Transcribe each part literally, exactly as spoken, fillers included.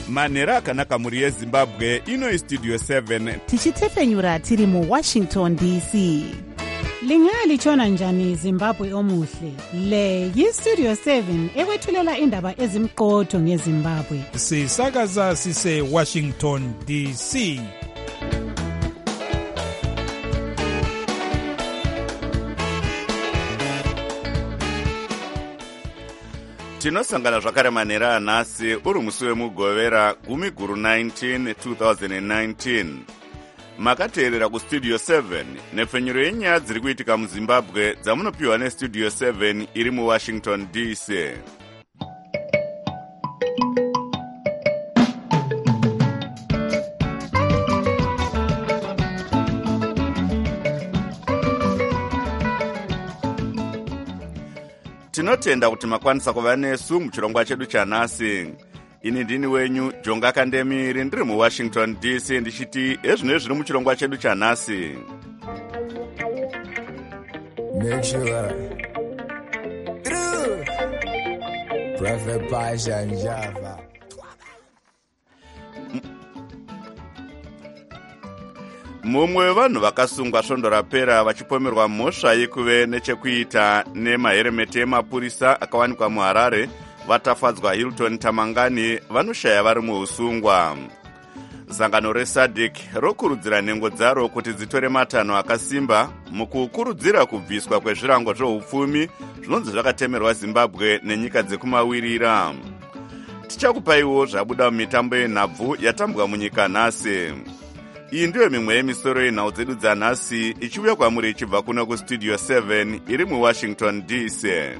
manhero akanaka mhuri yezimbabwe. Ino istudio seven tichitefenyura tiri muwashington D C. Lingalitshona njani Zimbabwe omuhle? Le yistudio seven ekwethulela indaba ezimqotho ngeZimbabwe. Sisakaza sise Washington D C. tinosangana zvakare manhero anhasi uri musi wemugovera gumi guru nineteen twenty nineteen. Makateerera kustudio seven nepfenyuro yenyaya dziri kuitika muzimbabwe dzamunopiwa nestudio seven iri muwashington D C. Tinotenda kuti makwanisa kuva nesu muchirongwa chedu chanhasi. Ini ndini wenyu Jonga Kandemiri ndiri muwashington D C ndichiti ezvino zviri muchirongwa chedu chanhasi. Make sure Prophet Pasha Njava. Mumwe wevanhu vakasungwa svondo rapera vachipomerwa mhosva yekuve nechekuita nemaheremeti emapurisa akawanikwa muHarare vatafadzwa Hilton Tamangani vanoshaya vari muusungwa. Sangano reSADC rokurudzira nhengo dzaro kuti dzitore matanho akasimba mukukurudzira kubviswa kwezvirango zveupfumi zvinonzi zvakatemerwa Zimbabwe nenyika dzekumawirira. Tichakupaiwo zvabuda mumitambo yenhabvu yatambwa munyika nhasi. Iyi ndiyo mimwe yemisoro yenhau dzedu dzanhasi ichiuya kwamuri ichibva kuno kustudio seven iri muwashington D C.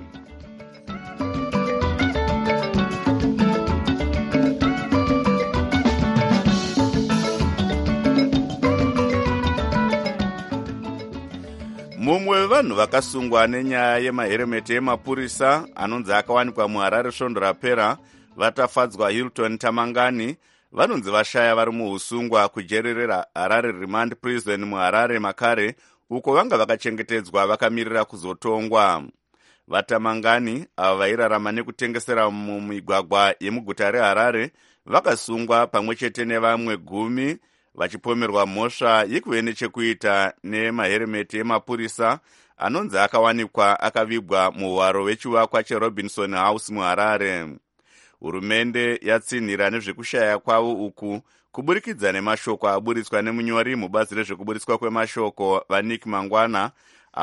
Mumwe wevanhu vakasungwa nenyaya yemaheremeti emapurisa anonzi akawanikwa muHarare svondo rapera vatafadzwa Hilton Tamangani vanonzi vashaya vari muusungwa kujererera Harare Remand Prison muHarare makare uko vanga vakachengetedzwa vakamirira kuzotongwa. Vatamangani ava vairarama nekutengesera mumigwagwa yemuguta reHarare vakasungwa pamwe chete nevamwe gumi vachipomerwa mhosva yekuve nechekuita nemaheremeti emapurisa anonzi akawanikwa akavigwa muhwaro wechivakwa cheRobinson House muHarare. Hurumende yatsinhira nezvekushaya kwavo uku kuburikidza nemashoko aburitswa nemunyori mubazi rezvekuburitswa kwemashoko vaNick Mangwana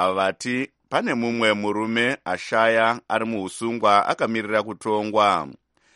avati pane mumwe murume ashaya ari muusungwa akamirira kutongwa.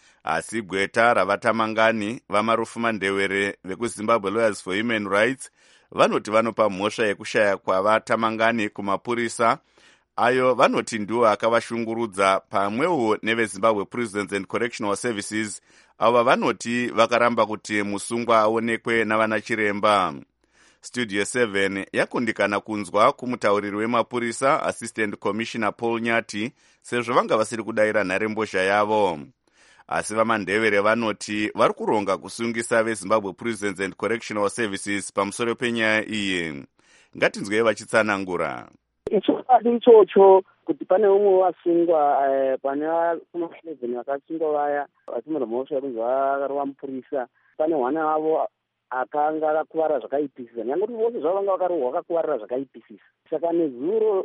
Asi gweta ravatamangani vamarufuma ndewere vekuZimbabwe Lawyers for Human Rights vanoti vanopa mhosva yekushaya kwavatamangani kumapurisa ayo vanoti ndiwo akavashungurudza pamwewo neveZimbabwe Prisons and Correctional Services ava vanoti vakaramba kuti musungwa aonekwe navana chiremba. Studio seven yakundikana kunzwa kumutauriri wemapurisa Assistant Commissioner Paul Nyati sezvo vanga vasiri kudayira nharembozha yavo. Asi vamandevere vanoti vari kuronga kusungisa veZimbabwe Prisons and Correctional Services pamusoro penyaya iyi. Ngatinzwei vachitsanangura. Ichokwadi ichocho kuti pane umwe wasungwa pane kuma-eleven vakasungwa vaya vatumira mhosva yekunzi vakarova mupurisa. Pane mwana wavo akanga akakuvara zvakaipisisa, nyange kuti vose zvavo vanga vakarohwa vakakuvarira zvakaipisisa. Saka nezuro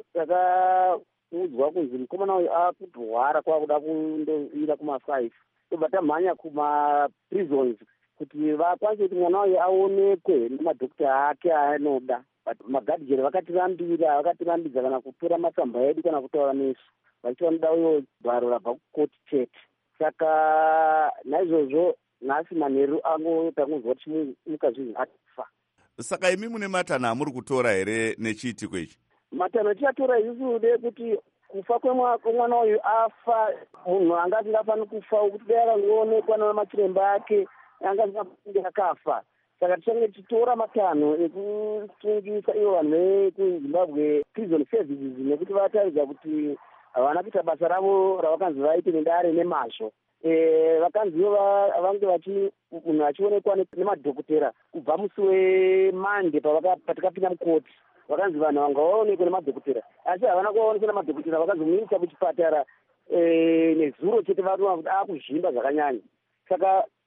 takaudzwa kunzi mukomana uyu akutorwara kwakuda kundovira kuma-five tobva tamhanya kuma-prisons kuti vakwanise kuti mwana uyu aonekwe nemadhokita ake aanoda. Magadhijeri vakatirambira vakatirambidza kana kutora matsamba edu kana kutaura nesu vachiti vanoda uyo bharo rabva kukoti chete. Saka naizvozvo nhasi manheru angoita kunzwa kuti mukazvinhu atifa. Saka imi mune matanho amuri kutora here nechiitiko ichi? Matanho tichatora isusu de kuti kufa kwemwana uyu afa munhu anga asingafani kufa kuti dai akangoonekwa namachiremba ake anga asingafani akafa. Saka tichange tichitora matanho ekusungisa ivo vanhu vekuZimbabwe Prison Services nekuti vataridza kuti havana kuita basa ravo ravakanzi vaite nendare nemazvo. Vakanziwo vange munhu achionekwa nemadhokotera kubva musi weMande patikapinda mukoti. Vakanzi vanhu vanga vaonekwe nemadhokotera asi havana kuvaonekwa nemadhokotera, vakazomuyisa kuchipatara nezuro chete vari kuti akuzvimba zvakanyanya. Saka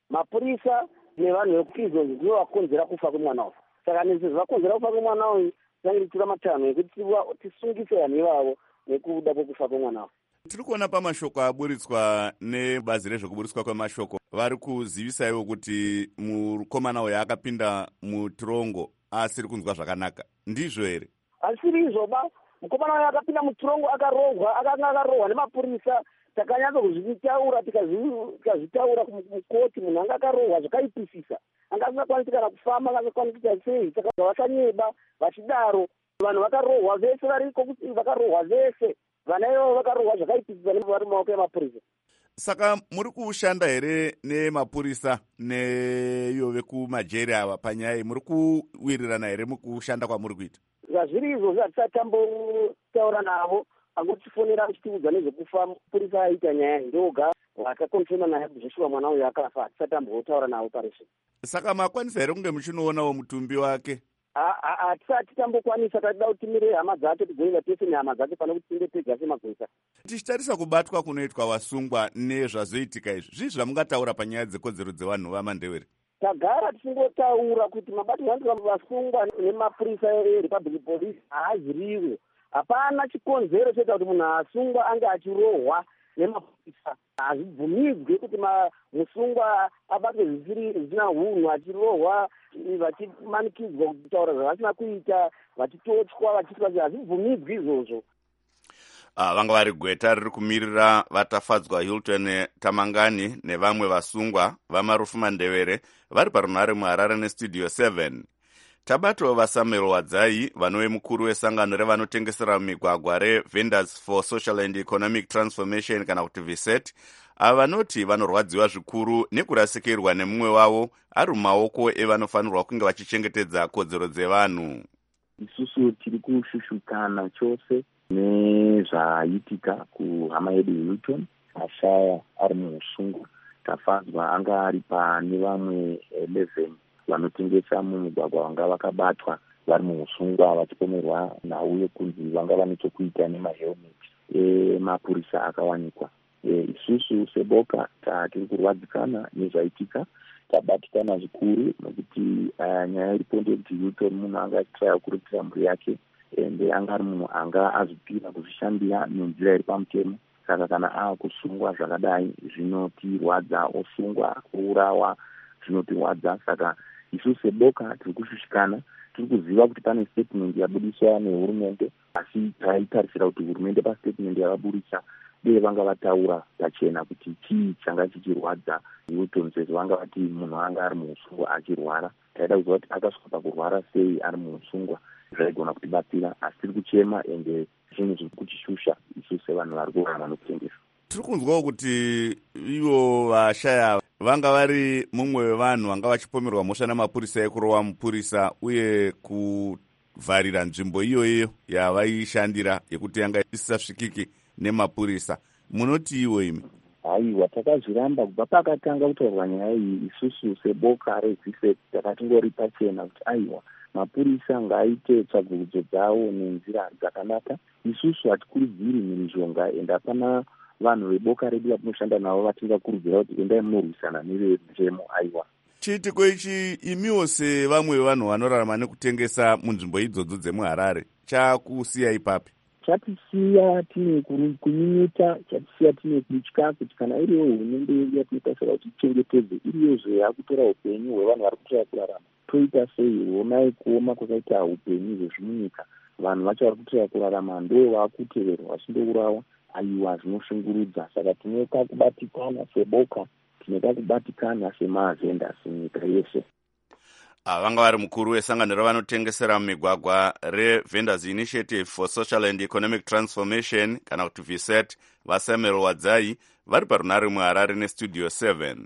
mapurisa nevanhu vekuprison ndivo vakonzera kufa kwemwana uyu. Saka nezvo zvakonzera kufa kwemwana uyu tinenge tichira matanho ekuti tisungise vanhu ivavo nekuda kwekufa kwemwana uyu. Tiri kuona pamashoko aburitswa nebazi rezvekuburitswa kwemashoko vari kuzivisaiwo kuti mukomana uyu akapinda mutirongo asiri kunzwa zvakanaka. Ndizvo here? Asiri izvoba. Mukomana uyu akapinda mutirongo akarohwa, akanga akarohwa nemapurisa. Takanyatsa kuzvitaura tikazvitaura mukoti, munhu anga akarohwa zvakaipisisa, anga asingakwanisi kana kufamba, anga asingakwanisi sei. Saka vachanyeba vachidaro, vanhu vakarohwa vese variko, kuti vakarohwa vese, vana ivavo vakarohwa zvakaipisisa vari mumaoko emapurisa. Saka muri kushanda here nemapurisa neyo vekumajeri ava panyaya iyi? Muri kuwirirana here mukushanda kwamuri kuita? Zvazviri izvozvo hatisati tambotaura navo, angotifonera achitiudza nezvekufa mapurisa aita nyaya ndoga vakakonfirma naye kuzoshuva mwana uyu akafa, hatisati tambotaura navo pareshe. Saka makwanisa here kunge muchinoonawo mutumbi wake? Hatisati tambokwanisa, tatida kuti timire hama dzake tigoenda tese nehama dzake pane kuti tinde tega semagwisa. Tichitarisa kubatwa kunoitwa vasungwa nezvazoitika izvi, zvii zvamungataura panyaya dzekodzero dzevanhu vaMandebere? Tagara tichingotaura kuti mabatiro anoitwa vasungwa nemapurisa eRepublic Police haaziriwo. Hapana chikonzero choita kuti munhu asungwa ange achirohwa nemapurisa. Hazvibvumidzwe kuti musungwa abatwe zvisina unhu, achirohwa, vachimanikidzwa kutaura zvavasina kuita, vachitotywa, vachiitwa. Hazvibvumidzwe izvozvo. Ah, vanga vari gweta riri kumirira vatafadzwa Hilton Tamangani nevamwe vasungwa vamarufu Mandebere vari parunhare muHarare nestudio seven. Tabatowo vaSamuel Wadzai, vanove mukuru wesangano revanotengesera migwagwa reVendors for Social and Economic Transformation kana kuti V S E T, ava vanoti vanorwadziwa zvikuru nekurasikirwa nemumwe wavo ari mumaoko evanofanirwa kunge vachichengetedza kodzero dzevanhu. Isusu tiri kushushukana chose nezvaitika kuhama yedu Hilton, ashaya ari muusungwa. Tafadzwa anga ari pane vamwe eleven vanotengesa mumugwagwa vanga vakabatwa vari muusungwa vachipomerwa nhau yekunzi vanga vane chokuita nemahelmet emapurisa akawanikwa. E, isusu seboka tiri kurwadzikana nezvaitika, tabatikana zvikuru nokuti uh, nyaya iripo ndeyekuti Hilton munhu anga achitraya kurudzira mhuri yake ende anga ari munhu anga azvipira kuzvishandira nenzira iri pamutemo. Saka kana ava kusungwa zvakadai zvinotirwadza, osungwa, kuurawa zvinotirwadza. Saka isusu seboka tiri kushushikana, tiri kuziva kuti pane statement yabudiswa nehurumende, asi taitarisira kuti hurumende pastatement yavabudisa dei vanga vataura pachena kuti chii changa chichirwadza Hilton, sezvo vanga vati munhu anga ari muusungwa achirwara. Taida kuziva kuti akasvika pakurwara sei ari muusungwa, zvaigona kutibatsira, asi tiri kuchema ende zvinhu zviri kuchishusha isusu sevanhu vari kurarama nokutengesa. Tiri kunzwawo kuti ivo vashaya vanga vari mumwe wevanhu vanga vachipomerwa mhosva namapurisa ekurowa mupurisa uye kuvharira nzvimbo iyoyo yavaishandira yekuti yanga isisasvikiki nemapurisa. Munoti iwo imi? Haiwa, takazviramba kubva pakatanga kutaurwa nyaya iyi. Isusu seboka reV S E T takatingori pachena kuti aiwa, mapurisa ngaaite tsvagurudzo dzawo nenzira dzakanaka. Isusu hatikurudziri mhirizhonga ende hapana vanhu veboka redu vatinoshanda navo vatingakurudzira kuti endai munorwisana nevezvemo. Aiwa, chiitiko ichi imiwo sevamwe vanhu vanorarama nekutengesa munzvimbo idzodzo dzemuHarare chakusiya ipapi? Chatisiya tine kunyunyuta, chatisiya tine kutya kuti kana iriyo hurumende yatinotasira kuti tichengetedze iriyozve yakutora upenyu hwevanhu vari kutoya kurarama, toita sei? Honai kuoma kwakaita upenyu hwezvimunyika, vanhu vacho vari kutoya kurarama ndo vakuteverwa vachindourawa. Aiwa, zvinoshungurudza. Saka tinoka kubatikana seboka, tinoka kubatikana semavendors munyika yeshe. Vanga vari mukuru wesangano revanotengesera mumigwagwa reVendors Initiative for Social and Economic Transformation kana kuti V S E T, vaSamuel Wadzai, vari parunhare muHarare nestudio seven.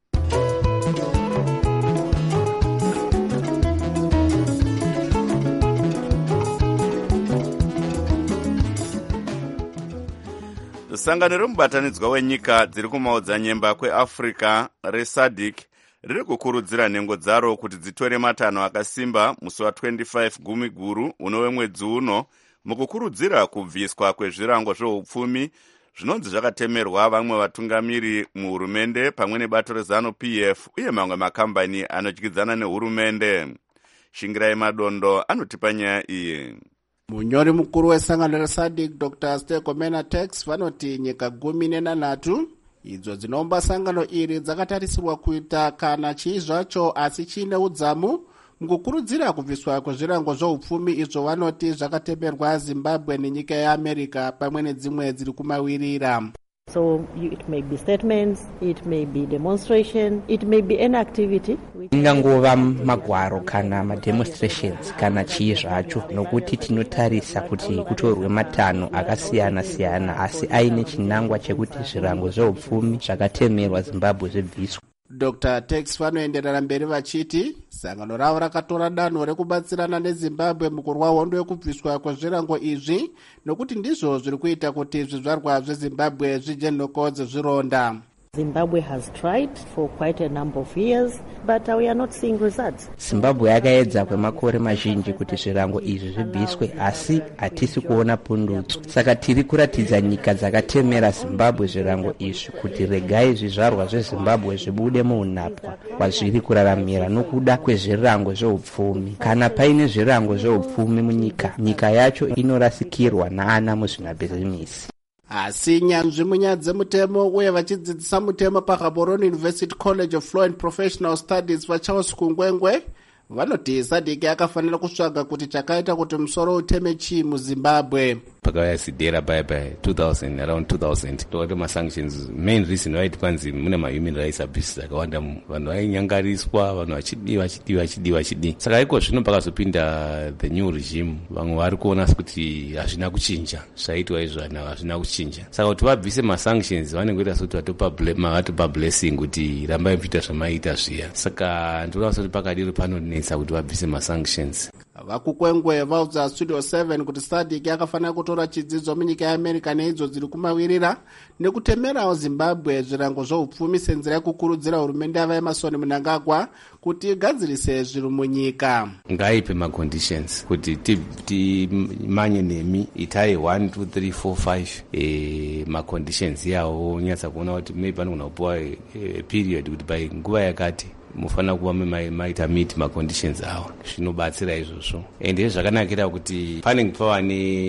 Sangano remubatanidzwa wenyika dziri kumaodzanyemba kweAfrica reSADC riri kukurudzira nhengo dzaro kuti dzitore matanho akasimba musi wa25 gumi guru unove mwedzi uno mukukurudzira kubviswa kwezvirango zveupfumi zvinonzi zvakatemerwa vamwe vatungamiri muhurumende pamwe nebato rezanu P F uye mamwe makambani anodyidzana nehurumende. Shingirai Madondo anotipa nyaya iyi. Munyori mukuru wesangano reSADC Doctor Stego Menatex vanoti nyika gumi nenhanhatu idzo dzinomba sangano iri dzakatarisirwa kuita kana chii zvacho asi chiine udzamu mukukurudzira kubviswa kwezvirango zvoupfumi izvo vanoti zvakatemerwa Zimbabwe nenyika yeAmerica pamwe nedzimwe dziri kumawirira. So it may be statements, it may be demonstration, it may be an activity. Ingangova magwaro kana mademonstrations kana chii zvacho, nokuti tinotarisa kuti kutorwe matanho akasiyana siyana asi aine chinangwa chekuti zvirango zveupfumi zvakatemerwa Zimbabwe zvibviswa. Doctor Tex vanoenderera mberi vachiti sangano ravo rakatora danho rekubatsirana neZimbabwe mukurwa hondo yekubviswa kwezvirango izvi nokuti ndizvo zviri kuita kuti zvizvarwa zveZimbabwe zvije nhoko dzezvironda. Zimbabwe has tried for quite a number of years, but we are not seeing results. Zimbabwe yakaedza kwemakore mazhinji kuti zvirango izvi zvibviswe asi hatisi kuona pundutso. Saka tiri kuratidza nyika dzakatemera Zimbabwe zvirango izvi kuti regai zvizvarwa zveZimbabwe zvibude muunapwa kwazviri kuraramira nokuda kwezvirango zveupfumi. Kana paine zvirango zveupfumi munyika, nyika yacho inorasikirwa naana muzvinabhizimisi. Asi nyanzvi munyaya dzemutemo uye vachidzidzisa mutemo paGaborone University College of Law and Professional Studies vaCharles Kungwengwe vanoti SADC yakafanira kutsvaga kuti chakaita kuti musoro uteme chii muZimbabwe. Pakauya sidhera paya paya two thousand around two thousand tokati masanctions main reason why tipanzi mune mahuman rights abuses akawanda vanhu vainyangariswa vanhu vachidiwa vachidiwa vachidiwa vachidiwa saka iko zvino pakazopinda the new regime vamwe vari kuona kuti hazvina kuchinja zvaitwa izvo hazvina kuchinja saka kuti vabvise masanctions vanenge kuita sokuti vatopa blessing kuti rambai muchiita zvamaita zviya saka ndinoona kuti pakadiro panonetsa kuti vabvise masanctions. Vakukengwe vaudza Studio seven kuti SADC yakafanira kutora chidzidzo munyika yeAmerica neidzo dziri kumawirira nekutemerawo Zimbabwe zvirango zvoupfumi senzira yekukurudzira hurumende yavaEmerson Mnangagwa kuti igadzirise zviri munyika. Ngaipe maconditions kuti timanye nemi itai one two three four five eh, maconditions yawo nyatsa kuona kuti maybe vanogona kupuwa period kuti pai nguva yakati mufana kuva maita meet maconditions awo zvinobatsira izvozvo ende zvakanakira kuti panenge pava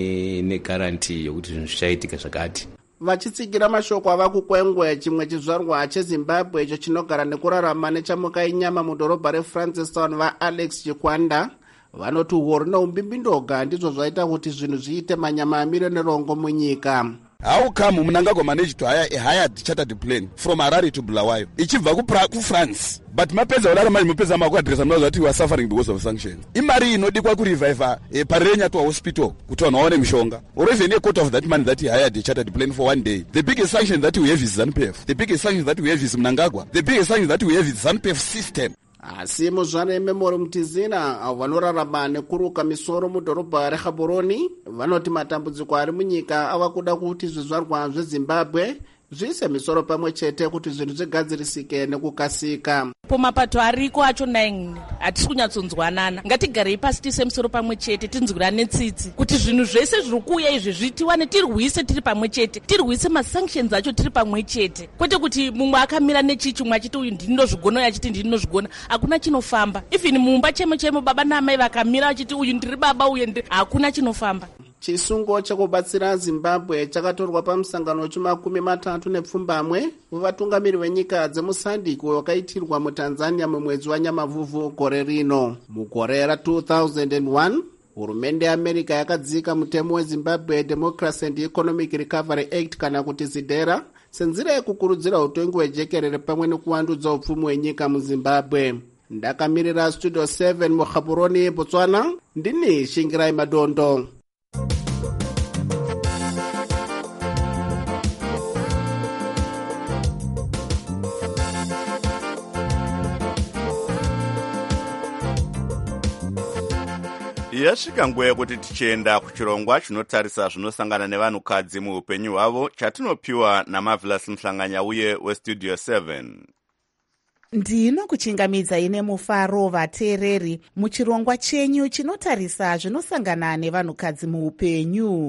negarantii yokuti zvinhu zvichaitika zvakati. Vachitsigira mashoko avakukengwe chimwe chizvarwa cheZimbabwe icho chinogara nekurarama nechamuka inyama mudhorobha reFrancistown vaAlex Chikwanda vanoti uhoro neumbimbi-ndoga ndizvo zvaita kuti zvinhu zviite manyama amire nerongo munyika. How come Mnangagwa managed to hire a hired chartered plane from Harare to Bulawayo? Ichibva ku France. But mapedza ulara manje mapedza mako addressa mnazo that we are suffering because of sanctions. Imari inodikwa ku revive e parenya to hospital kuti vanhu vaone mishonga. Or even a quarter of that money that he hired a chartered plane for one day. The biggest sanction that we have is ZANU P F. The biggest sanction that we have is Mnangagwa. The biggest sanction that we have is ZANU P F system. Asi muzvare memori mutizina vanorarama nekuruka misoro mudhorobha reGaborone vanoti matambudziko ari munyika ava kuda kuti zvizvarwa zveZimbabwe zviise misoro pamwe chete kuti zvinhu zvigadzirisike nekukasika. Pomapato ariko acho nine hatisi kunyatsonzwanana ngatigarei pasi tiise misoro pamwe chete tinzwirane tsitsi kuti zvinhu zvese zviri kuuya izvi zvitiwane tirwise tiri pamwe chete tirwise masanctions acho tiri pamwe chete kwete kuti mumwe akamira nechichi mumwe achiti uyu ndinozvigona uyu achiti ndinozvigona hakuna chinofamba even mumba chemo chemo baba namai vakamira achiti uyu ndiri baba uyu ndiri hakuna chinofamba. Chisungo chekubatsira Zimbabwe chakatorwa pamusangano wechimakumi matatu nepfumbamwe wevatungamiri venyika dzemuSADC wakaitirwa muTanzania mumwedzi waNyamavhuvhu gore rino. Mugore ra two thousand one hurumende yeAmerica yakadzika mutemo weZimbabwe Democracy and Economic Recovery Act kana kuti ZIDERA senzira yekukurudzira utongi hwejekerere pamwe nekuwandudza upfumi hwenyika muZimbabwe. Ndakamirira Studio seven muGaborone Botswana ndini Shingirai Madondo. Yasvika nguva yekuti tichienda kuchirongwa chinotarisa zvinosangana nevanhukadzi muupenyu hwavo chatinopiwa naMarvelous Mhlanganya uye weStudio seven. Ndinokuchingamidzai nemufaro vateereri muchirongwa chenyu chinotarisa zvinosangana nevanhukadzi muupenyu.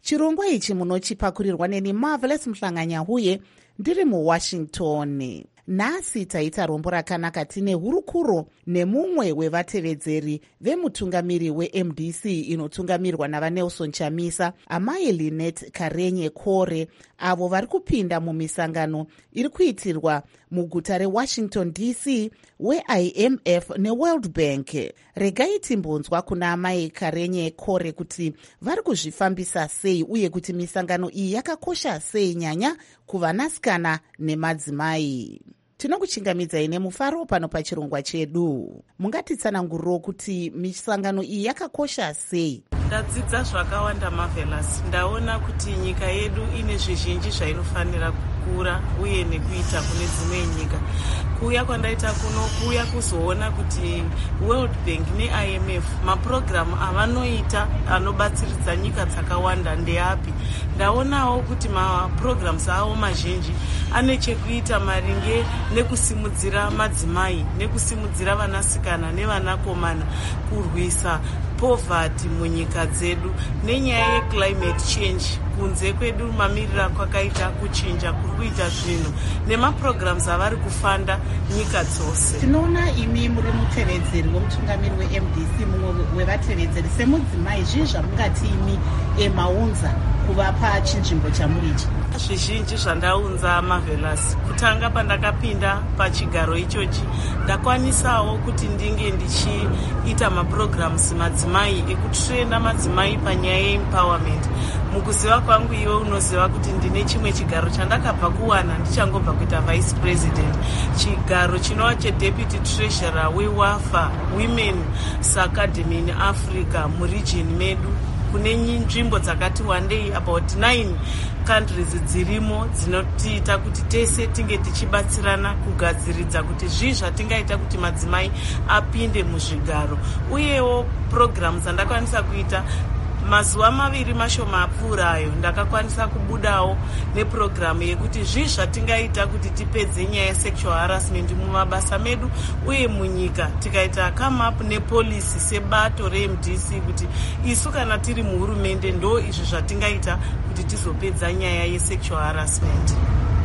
chirongwa ichi munochipakurirwa neni Marvelous Mhlanganyahuye ndiri muWashington. Nhasi taita rombo rakanaka tine hurukuro nemumwe wevatevedzeri vemutungamiri weM D C inotungamirwa navaNelson Chamisa, amai Lynette Karenye Kore, avo vari kupinda mumisangano iri kuitirwa muguta reWashington D C weI M F neWorld Bank. Regai timbonzwa kuna amai Karenye Kore kuti vari kuzvifambisa sei uye kuti misangano iyi yakakosha sei nyanya kuvanasikana nemadzimai. Tinokuchingamidzai nemufaro pano pachirongwa chedu. Mungatitsananguriro kuti misangano iyi yakakosha sei? Ndadzidza zvakawanda Marvelous. Ndaona kuti nyika yedu ine zvizhinji zvainofanira kukura uye nekuita kune dzimwe nyika. Kuuya kwandaita kuno kuuya kuzoona kuti World Bank neI M F maprogramu avanoita anobatsiridza nyika dzakawanda ndeapi. Ndaonawo kuti maprograms avo mazhinji ane chekuita maringe nekusimudzira madzimai, nekusimudzira vanasikana nevanakomana, kurwisa poverty munyika dzedu nenyaya yeclimate change. Kunze kwedu mamirira kwakaita kuchinja kuri kuita zvinhu nemaprograms avari kufanda nyika dzose. Tinoona imi muri mutevedzeri wemutungamiri weM D C, mumwe wevatevedzeri. Semudzimai, zvii zvamungati imi emaunza kuvapa chinzvimbo chamurichi? Zvizhinji zvandaunza Marvelous. Kutanga pandakapinda pachigaro ichochi ndakwanisawo kuti ndinge ndichiita maprograms madzimai ekutrena madzimai panyaya yeempowerment. Mukuziva kwangu iwe unoziva kuti ndine chimwe chigaro chandakabva kuwana ndichangobva kuita vice president, chigaro chinova chedeputy treasurer weWAFA Women's Academy in Africa muregion medu. Kune nzvimbo dzakati wandei about nine countries dzirimo dzinotiita kuti tese tinge tichibatsirana kugadziridza kuti zvii zvatingaita kuti madzimai apinde muzvigaro. Uyewo programs dzandakwanisa kuita mazuva maviri mashoma apfuurayo ndakakwanisa kubudawo neprogramu yekuti zvii zvatingaita kuti tipedze nyaya yesexual harassment mumabasa medu uye munyika, tikaita come up nepolisi sebato reM D C kuti isu kana tiri muhurumende ndo izvi zvatingaita kuti tizopedza nyaya yesexual harassment.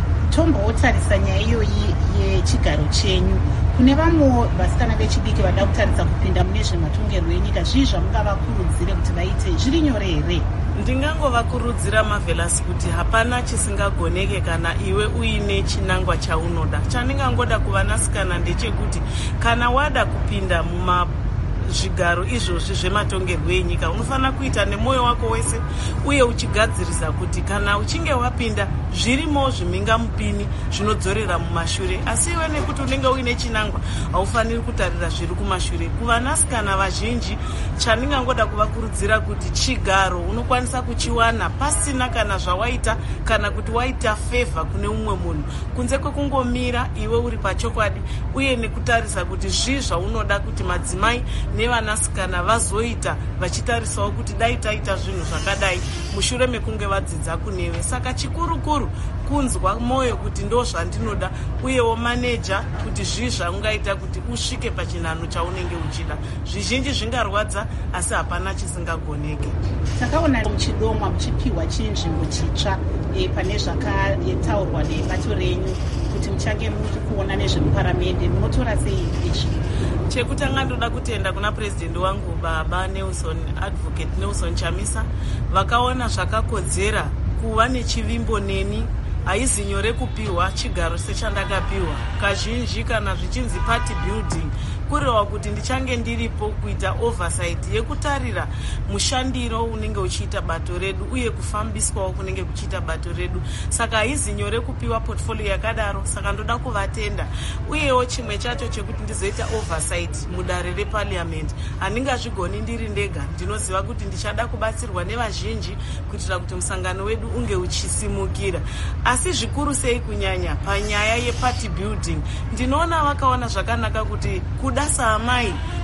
Tombotarisa nyaya iyoyi yechigaro chenyu. Kune vamwe vasikana vechidiki vada kutaridza kupinda mune zvematongerwo enyika, zvii zvamungavakurudzire kuti vaite? Zviri nyore here? Ndingangovakurudzira Marvelous kuti hapana chisingagoneke kana iwe uine chinangwa chaunoda. Chandingangoda kuvanasikana ndechekuti kana wada kupinda muma zvigaro izvozvi zvematongerwo enyika unofanira kuita nemwoyo wako wese uye uchigadzirisa kuti kana uchinge wapinda zvirimo zvimhingamupini zvinodzorera mumashure. Asi iwe nekuti unenge uine chinangwa haufaniri kutarira zviri kumashure. Kuvanasikana vazhinji chandingangoda kuvakurudzira kuti chigaro unokwanisa kuchiwana pasina kana zvawaita kana kuti waita favor kune umwe munhu, kunze kwekungomira iwe uri pachokwadi uye nekutarisa kuti zvii zvaunoda kuti madzimai nevanasikana vazoita vachitarisawo kuti dai taita zvinhu zvakadai mushure mekunge vadzidza kunewe. Saka chikurukuru kunzwa mwoyo kuti ndo zvandinoda uyewo maneja kuti zvii zvaungaita kuti usvike pachinhano chaunenge uchida. Zvizhinji zvingarwadza asi hapana chisingagoneke. Takaona muchidomwa muchipiwa chinzvimbo chitsva e, pane zvakataurwa nebato renyu kuti muchange muri kuona nezvemuparamende. Munotora sei izvi? Chekutanga ndoda kutenda kuna president wangu baba Nelson, advocate Nelson Chamisa, vakaona zvakakodzera kuva nechivimbo neni. Haizi nyore kupiwa chigaro sechandakapiwa. Kazhinji kana zvichinzi party building kureva kuti ndichange ndiripo kuita oversight yekutarira mushandiro unenge uchiita bato redu uye kufambiswawo kunenge kuchiita bato redu. Saka haizi nyore kupiwa portfolio yakadaro. Saka ndoda kuvatenda. Uyewo chimwe chacho chekuti ndizoita oversight mudare reparliament handingazvigoni ndiri ndega. Ndinoziva kuti ndichada kubatsirwa nevazhinji kuitira kuti musangano wedu unge uchisimukira. Asi zvikuru sei kunyanya panyaya yeparty building ndinoona vakaona zvakanaka kuti kudasa amai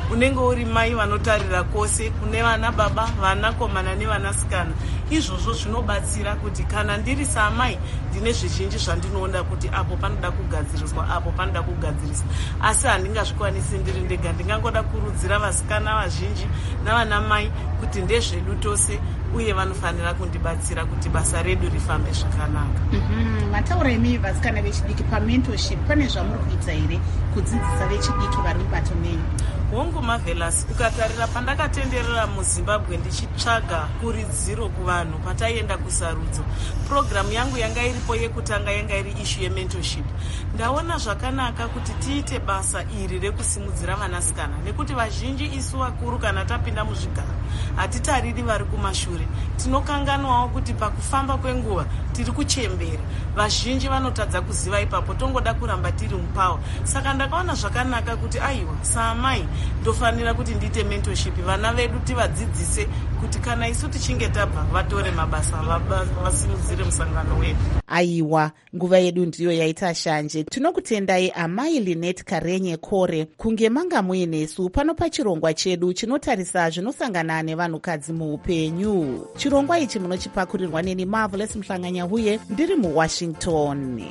unenge uri mai vanotarira kwose kune vana baba, vanakomana nevanasikana. Izvozvo zvinobatsira kuti kana ndiri samai ndine zvizhinji zvandinoona kuti apo panoda kugadziriswa, apo panoda kugadziriswa, asi handingazvikwanisi ndiri ndega. Ndingangoda kurudzira vasikana vazhinji navana mai kuti ndezvedu tose, uye vanofanira kundibatsira kuti basa redu rifambe zvakanaka. Mm-hmm. Mataura imi vasikana vechidiki pamentorship, pane zvamuri kuita here kudzidzisa vechidiki vari mubato menyu? Hongu Marvelous, ukatarira pandakatenderera muZimbabwe ndichitsvaga kuridziro kuvanhu pataienda kusarudzo, programu yangu yanga iripo yekutanga yanga iri issue yementorship. Ndaona zvakanaka kuti tiite basa iri rekusimudzira vanasikana, nekuti vazhinji isu vakuru kana tapinda muzvigaro hatitariri vari kumashure. Tinokanganwawo kuti pakufamba kwenguva tiri kuchembera. Vazhinji vanotadza kuziva ipapo, tongoda kuramba tiri mupawa. Saka ndakaona zvakanaka kuti aiwa, samai ndofanira kuti ndiite mentorship, vana vedu tivadzidzise kuti kana isu tichinge tabva vatore mabasa vasimudzire musangano wedu. Aiwa, nguva yedu ndiyo yaita shanje. Tinokutendai amai Linet Karenye Kore kunge manga muinesu pano pachirongwa chedu chinotarisa zvinosangana nevanhukadzi muupenyu. Chirongwa ichi munochipakurirwa neni Marvelous Mhlanganya-Huye ndiri muWashington.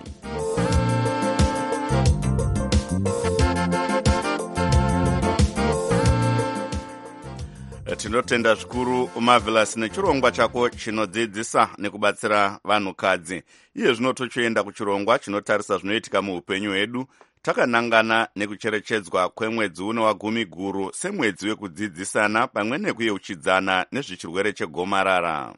Tinotenda zvikuru Marvelous nechirongwa chako chinodzidzisa nekubatsira vanhukadzi. Iye zvino tochoenda kuchirongwa chinotarisa zvinoitika muupenyu hwedu, takanangana nekucherechedzwa kwemwedzi uno wagumi guru semwedzi wekudzidzisana pamwe nekuyeuchidzana nezvechirwere chegomarara.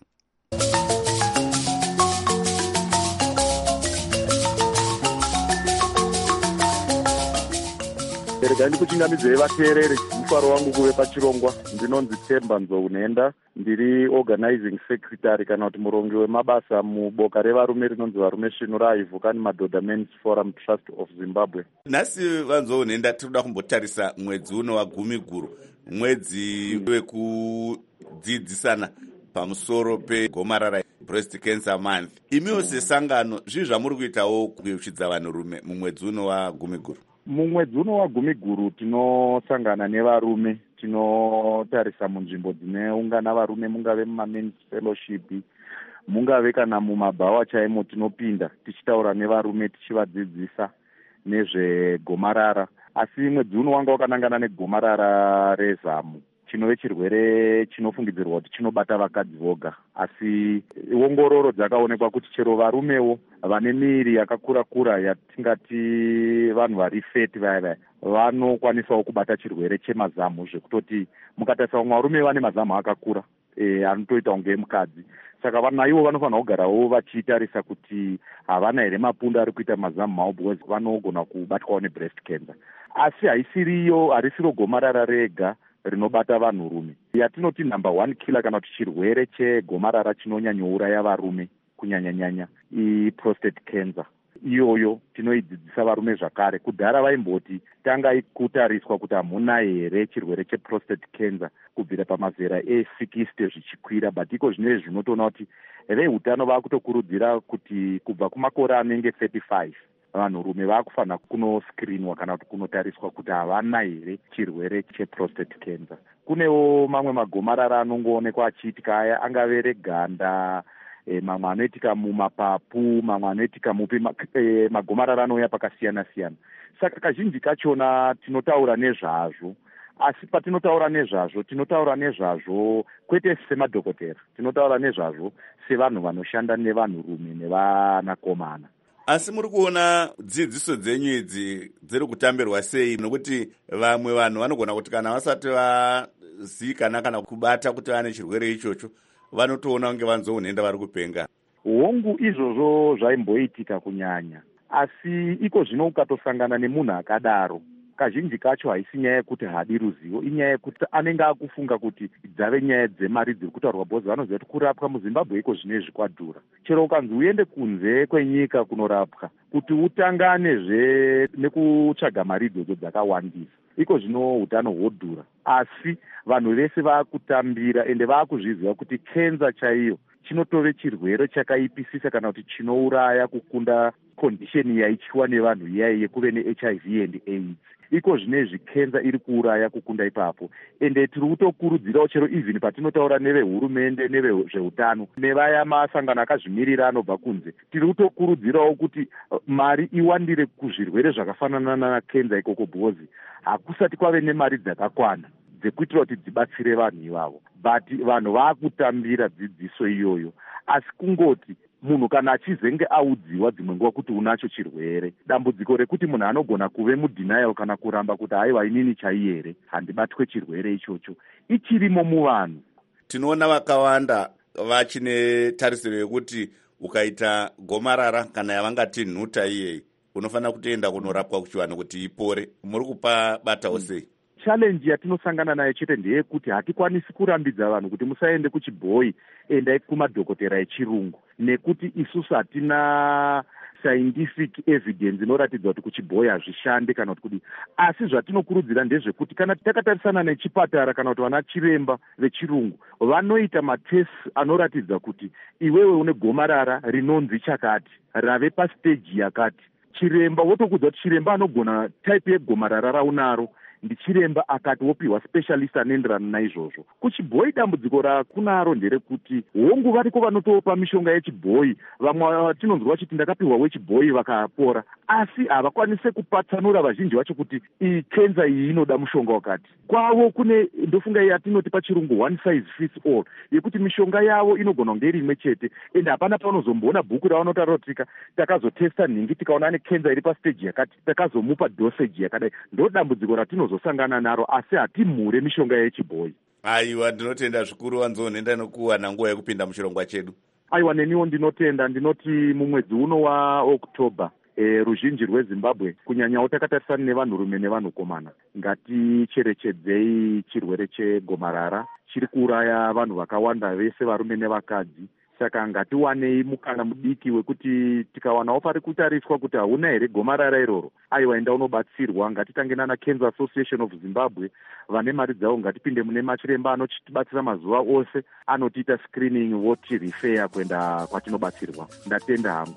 Rega ndikuchingamidzei vateereri, mufaro wangu kuve pachirongwa. Ndinonzi Themba Nzounenda, ndiri organizing secretary kana kuti murongi wemabasa muboka revarume rinonzi Varume Svino raivhukani Madhodha Men's Forum Trust of Zimbabwe. Nhasi Vanzounenda, tinoda kumbotarisa mwedzi uno wagumi guru, mwedzi wekudzidzisana pamusoro pegomarara, breast cancer month. Imiwo sesangano zvii zvamuri kuitawo kuyeuchidza vanhurume mumwedzi uno wagumi guru? Mumwedzi uno wagumi guru tinosangana nevarume, tinotarisa munzvimbo dzineungana varume, mungave mumamen's fellowship, mungave kana mumabhawa chaimo, tinopinda tichitaura nevarume tichivadzidzisa nezvegomarara. Asi mwedzi uno wanga wakanangana negomarara rezamu, chinove chirwere chinofungidzirwa kuti chinobata vakadzi voga. Asi ongororo dzakaonekwa kuti chero varumewo vane miri yakakura kura, yatingati vanhu vari feti vaya vaya, vanokwanisawo kubata chirwere chemazamu, zvekutoti mukatarisa vamwe varume vane mazamu akakura e, anotoita kunge mukadzi. Saka vanaivo vanofanira kugarawo vachitarisa kuti havana here mapundu ari kuita mazamu mavo, because vanogona kubatwawo nebreast cancer. Asi haisiriyo, harisiro gomarara rega rinobata vanhurume. Yatinoti number one killer kana kuti chirwere chegomarara chinonyanyouraya varume kunyanyanyanya i-prostate cancer. Iyoyo tinoidzidzisa varume zvakare. Kudhara vaimboti tanga kutariswa kuti hamuna here chirwere cheprostate cancer kubvira pamazera e-sixty zvichikwira, but iko zvino zvinotoona kuti vehutano vakutokurudzira kuti kubva kumakore anenge thirty-five vanhurume vakufanira kunoskrinwa kana kuti kunotariswa kuti havana here chirwere cheprostate cancer. Kunewo mamwe magomarara anongoonekwa achiitika, aya angave reganda, e, mamwe anoitika mumapapu, mamwe anoitika mupi, ma, e, magomarara anouya pakasiyana siyana. Saka kazhinji kachona tinotaura nezvazvo. Asi patinotaura nezvazvo, tinotaura nezvazvo kwete semadhokotera, tinotaura nezvazvo sevanhu vanoshanda nevanhurume nevanakomana. Asi muri kuona dzidziso dzenyu idzi dziri kutambirwa sei? Nokuti vamwe vanhu vanogona kuti kana vasati vazikana kana kubata kuti vane chirwere ichocho, vanotoona kunge Vanzounenda vari kupenga. Hongu izvozvo zvaimboitika kunyanya, asi iko zvino ukatosangana nemunhu akadaro, kazhinji kacho haisi nyaya yekuti haadi ruzivo, inyaya yekuti anenge akufunga kuti dzave nyaya dzemari dziri kutaurwa, bhozi vanoziva kuti kurapwa muZimbabwe iko zvinezvi kwadhura. Chero ukanzi uende kunze kwenyika kunorapwa, kuti utanganezve nekutsvaga mari idzodzo dzakawandisa, iko zvino utano hwodhura. Asi vanhu vese vaakutambira ende vaakuzviziva kuti kenza chaiyo chinotove chirwere chakaipisisa kana kuti chinouraya kukunda condition yaityiwa nevanhu iyai yekuve ne-H I V and AIDS. Iko zvinezvi kenza iri kuuraya kukunda ipapo, ende tiri kutokurudzirawo chero even patinotaura nevehurumende nevezveutano nevaya masangano akazvimirira anobva kunze, tiri kutokurudzirawo kuti mari iwandire kuzvirwere zvakafanana nakenza ikoko, bhozi hakusati kwave nemari dzakakwana dzekuitira kuti dzibatsire vanhu ivavo, but vanhu vaakutambira dzidziso iyoyo. Asi kungoti munhu kana achizenge audziwa dzimwe nguva kuti unacho chirwere, dambudziko rekuti munhu anogona kuve mudenial kana kuramba kuti haiwa inini chaiyere handibatwe chirwere ichocho, ichirimo muvanhu. Tinoona vakawanda vachine tarisiro yekuti ukaita gomarara kana yavangati nhuta iyei unofanira kutoenda kunorapwa kuchivanhu kuti ipore. Muri kupa batawo sei? Challenge yatinosangana nayo chete ndeyekuti hatikwanisi kurambidza vanhu kuti musaende kuchibhoyi, endai kumadhokotera echirungu, nekuti isusu hatina scientific evidence inoratidza kuti kuchibhoyi hazvishande kana kuti kudi. Asi zvatinokurudzira ndezvekuti kana takatarisana nechipatara kana kuti vana chiremba vechirungu vanoita matest anoratidza kuti iwewe une gomarara rinonzi chakati, rave pastage yakati, chiremba wotokudza kuti chiremba anogona type yegomarara raunaro ndichiremba akati wopiwa specialist anoenderana naizvozvo. Kuchibhoyi dambudziko rakunaro nderekuti hongu variko vanotopa mishonga yechibhoyi, vamwe tinonzwa vachiti ndakapiwa wechibhoyi vakapora, asi havakwanise kupatsanura vazhinji vacho kuti iyi kenza iyi inoda mushonga wakati. Kwavo kune ndofunga yatinoti pachirungu one size fits all, yekuti mishonga yavo inogona kunge iri imwe chete, ende hapana paunozomboona bhuku ravanotaura kuti takazotesta nhingi tikaona ane kenza iri pastage yakati takazomupa dosage yakadai. Ndo dambudziko ratinozosangana naro, asi hatimhure mishonga yechibhoyi. Aiwa, ndinotenda zvikuru wanzonenda nokuwana nguva yekupinda muchirongwa chedu. Aiwa, neniwo ndinotenda. Ndinoti mumwedzi uno wa October E, ruzhinji rweZimbabwe kunyanyawo takatarisana nevanhurume nevanhukomana, ngaticherechedzei chirwere chegomarara. Chiri kuuraya vanhu vakawanda vese, varume nevakadzi. Saka ngatiwanei mukana mudiki wekuti tikawanawo pari kutariswa kuti hauna here gomarara iroro, aiwa enda unobatsirwa. Ngatitange nana Cancer Association of Zimbabwe, vane mari dzavo ngatipinde mune machiremba anotibatsira mazuva ose, anotiita screening voti refer kuenda kwatinobatsirwa. Ndatenda hangu.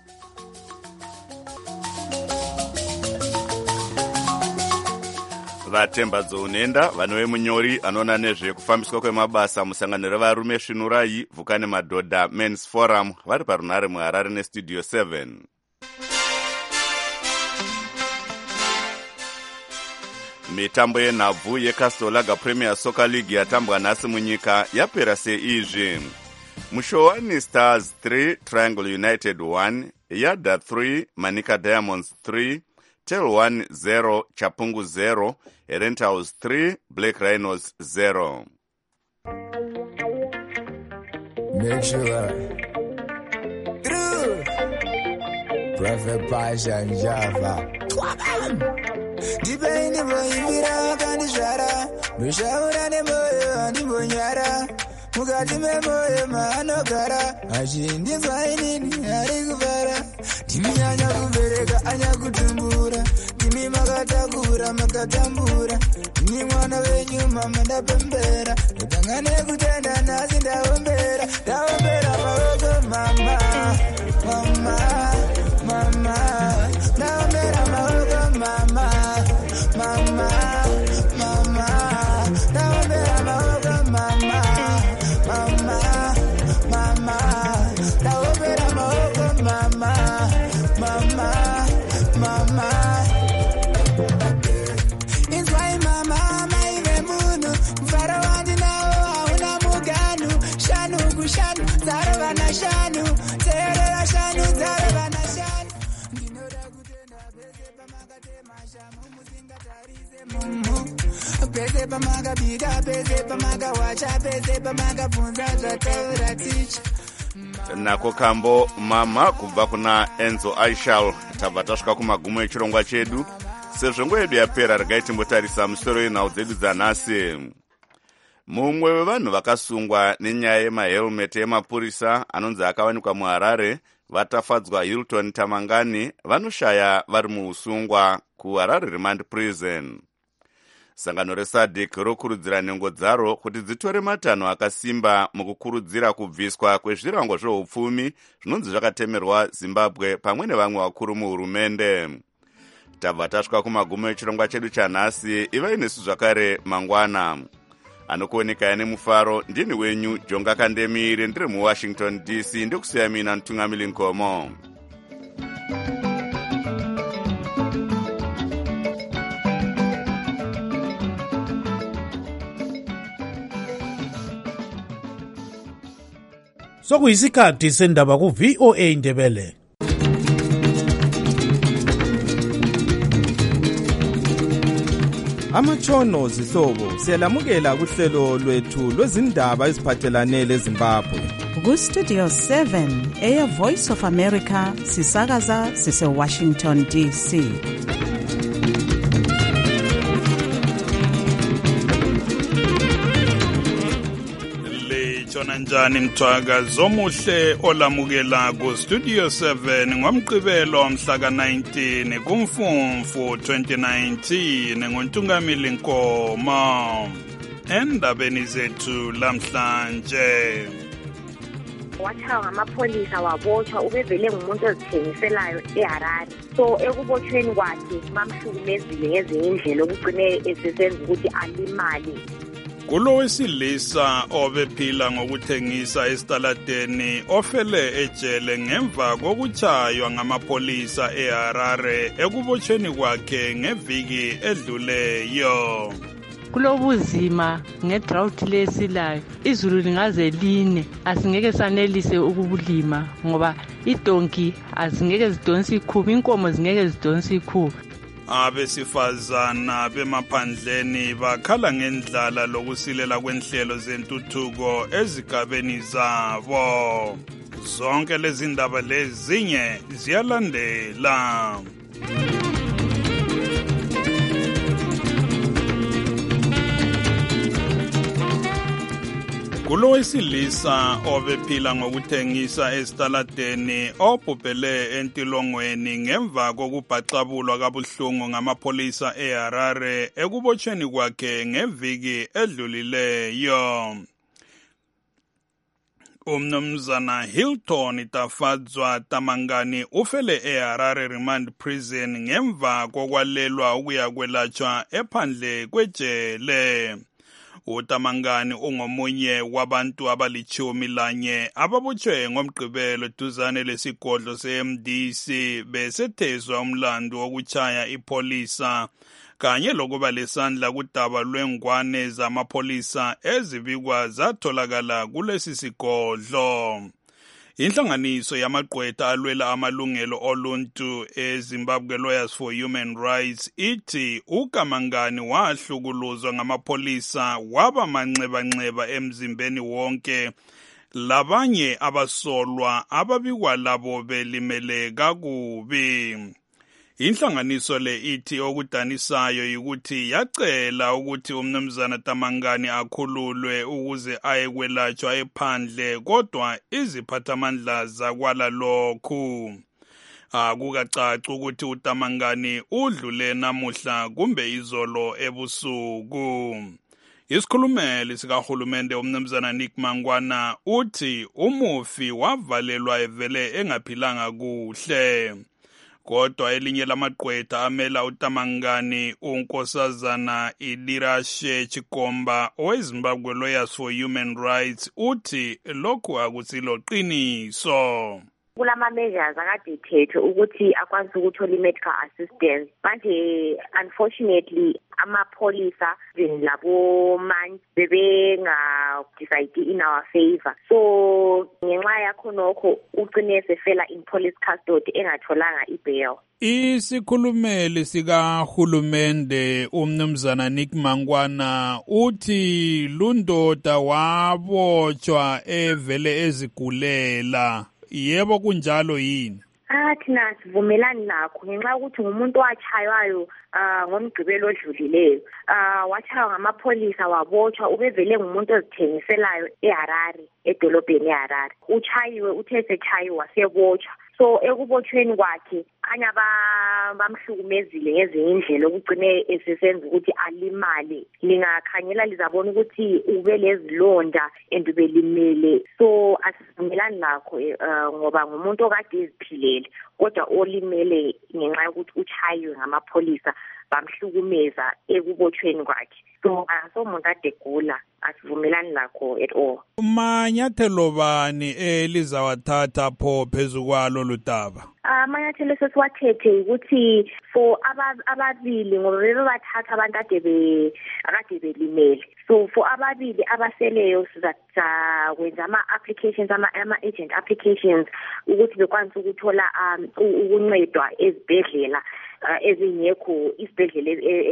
Vatembadzo unenda vanove munyori anoona nezvekufambiswa kwemabasa musangano revarume svinurai vhukane madhodha Men's Forum vari parunhare muHarare nestudio seven. Mitambo yenhabvu yeCastle Lager Premier Soccer League yatambwa nhasi munyika yapera seizvi. Mushowani Stars three, Triangle United one, Yada three, Manika Diamonds three, Tel one zero, Chapungu zero, Renthouse three, Black Rhinos zero. Make sure True Prophet Pasha and Java Dipende boimbira kandi shara Dushaura ne moyo andi bonyara Mugati me moyo manogara Ashindi zainini ari kubara Timi anya kubereka anya kutumbura Timi makatakura makatambura Timi mwana wenyu mama ndapembera Utangane kutenda nasi ndaombera Ndaombera maoko mama Mama Mama Ndaombera maoko mama Mama Mama Ndaombera maoko mama Mama Mama Ndaombera maoko mama Mama Mama Inswai mama maive munhu mfaro wandi nawo hauna muganu shanu kushanu dzaro vana shanu teerera shanu dzaro vana shanu ndinoda kutenda pese pamakatema shamu musingatarise mumu pese pamakabika pese pamakawacha pese pamakabvunza zvataura ticha nako kambo mama kubva kuna Enzo Aishal. Tabva tasvika kumagumo echirongwa chedu. Sezvo nguva yedu yapera, regai timbotarisa musoro yenhau dzedu dzanhasi. Mumwe wevanhu vakasungwa nenyaya yemahelmeti emapurisa anonzi akawanikwa muHarare vatafadzwa Hilton Tamangani vanoshaya vari muusungwa kuHarare Remand Prison. sangano resadc rokurudzira nhengo dzaro kuti dzitore matanho akasimba mukukurudzira kubviswa kwezvirango zveupfumi zvinonzi zvakatemerwa zimbabwe pamwe nevamwe vakuru muhurumende. Tabva tasvika kumagumo echirongwa chedu chanhasi. Ivai nesu zvakare mangwana. Anokuonekaya nemufaro ndini wenyu Jonga Kandemire, ndiri muWashington D C, ndikusiya mina Ntungamili Nkomo. Sokuyisikhathi sendaba ku V O A Ndebele. Amatshono zihlobo siyalamukela kuhlelo lwethu lwezindaba eziphathelane leZimbabwe. Ku Studio seven eya Voice of America sisakaza sise Washington D C. Chona njani mthwaka zomuhle olamukela ku Studio seven ngomgqibelo mhla ka nineteen kuMfumfu twenty nineteen ngoNtungamili Nkomo. Endabeni zethu lamhlanje, wachawa ngamapholisa wabotshwa ubevele ngumuntu ozithengiselayo eHarare. So ekubotshweni kwakhe bamhlukumezile ngezinye indlela okugcine esesenza ukuthi alimali. kulo wesilisa obephila ngokuthengisa esitaladeni ofele ejele ngemva kokuchaywa ngamapolisa eHarare ekubotshweni kwakhe ngeviki edluleyo. Kulobuzima ngedrought lesilayo, izulu lingaze line, asingeke sanelise ukubulima ngoba idonki azingeke zidonsa ikhuba, inkomo zingeke zidonsa ikhuba. Abesifazana bemaphandleni bakhala ngendlala lokusilela kwenhlelo zentuthuko ezigabeni zabo. Zonke lezi ndaba lezinye ziyalandela. Kulo wesilisa obephila ngokuthengisa esitaladeni obhubhele entilongweni ngemva kokubhaxabulwa kabuhlungu ngamapolisa eHarare ekubotshweni kwakhe ngeviki edlulileyo. Umnumzana Hilton Tafadzwa Tamangani ufele eHarare Remand Prison ngemva kokwalelwa ukuya kwelatshwa ephandle kwejele. uTamangani ungomunye wabantu abalichumi lanye ababotshwe ngomgqibelo duzane lesigodlo se-M D C besethezwa umlando wokuchaya ipolisa kanye lokuba lesandla kudaba lwengwane zamapolisa ezibikwa zatholakala kulesi sigodlo. Inhlanganiso yamagqwetha alwela amalungelo oluntu eZimbabwe Lawyers for Human Rights ithi uKamangani wahlukuluzwa ngamapolisa waba manxeba-nxeba emzimbeni wonke, labanye abasolwa ababikwa labo belimele kakubi. Inhlanganiso le ithi okudanisayo yikuthi yacela ukuthi umnumzana Tamangani akhululwe ukuze ayekwelatshwa ephandle, kodwa iziphathamandla zakwala lokhu. Akukacaci ukuthi uTamangani udlule namuhla kumbe izolo ebusuku. Isikhulumeli sikahulumende umnumzana Nick Mangwana uthi umufi wavalelwa evele engaphilanga kuhle. Kodwa elinye lamagqwetha amela uTamangani unkosazana Ilirashe Chikomba oweZimbabwe Lawyers for Human Rights uthi lokhu akusilo qiniso. Kulama measures akade ethethwe ukuthi akwazi ukuthola medical assistance. Manje unfortunately amapolisa labo manje bebenga decide in our favor. So ngenxa yakho nokho ugcine sefela in police custody engatholanga ibail. Isikhulumeli sikahulumende umnumzana Nick Mangwana uthi lundoda wabotshwa evele ezigulela. Yebo kunjalo yini? Ah thina sivumelani nakho ngenxa ukuthi ngumuntu wachaywayo ah ngomgqibelo odlulileyo. Ah wachaywa ngamapolisa wabotshwa ubevele ngumuntu ozithengiselayo eHarare edolobheni eHarare. Uchayiwe uthe sechayiwa wasebotshwa. so ekubotshweni kwakhe anya bamhlukumezile ngezinye indlela okugcine esesenza ukuthi alimale. Lingakhangela lizabona ukuthi ube lezilonda and ubelimele, so asivumelani lakho ngoba ngumuntu okade eziphilele kodwa olimele ngenxa yokuthi uchaywe ngamapholisa bamhlukumeza ekubotshweni kwakhe. So asomuntu adegula, asivumelani lakho at all. Manyathelo bani elizawathatha pho phezu kwalo ludaba? Amanyathelo sesiwathethe ukuthi for ababili ngoba bebathatha abantu ade akade belimele. So for ababili abaseleyo sizakwenza ama-applications, ama-agent applications ukuthi bekwanise ukuthola ukuncedwa ezibhedlela ezingekho isibhedlela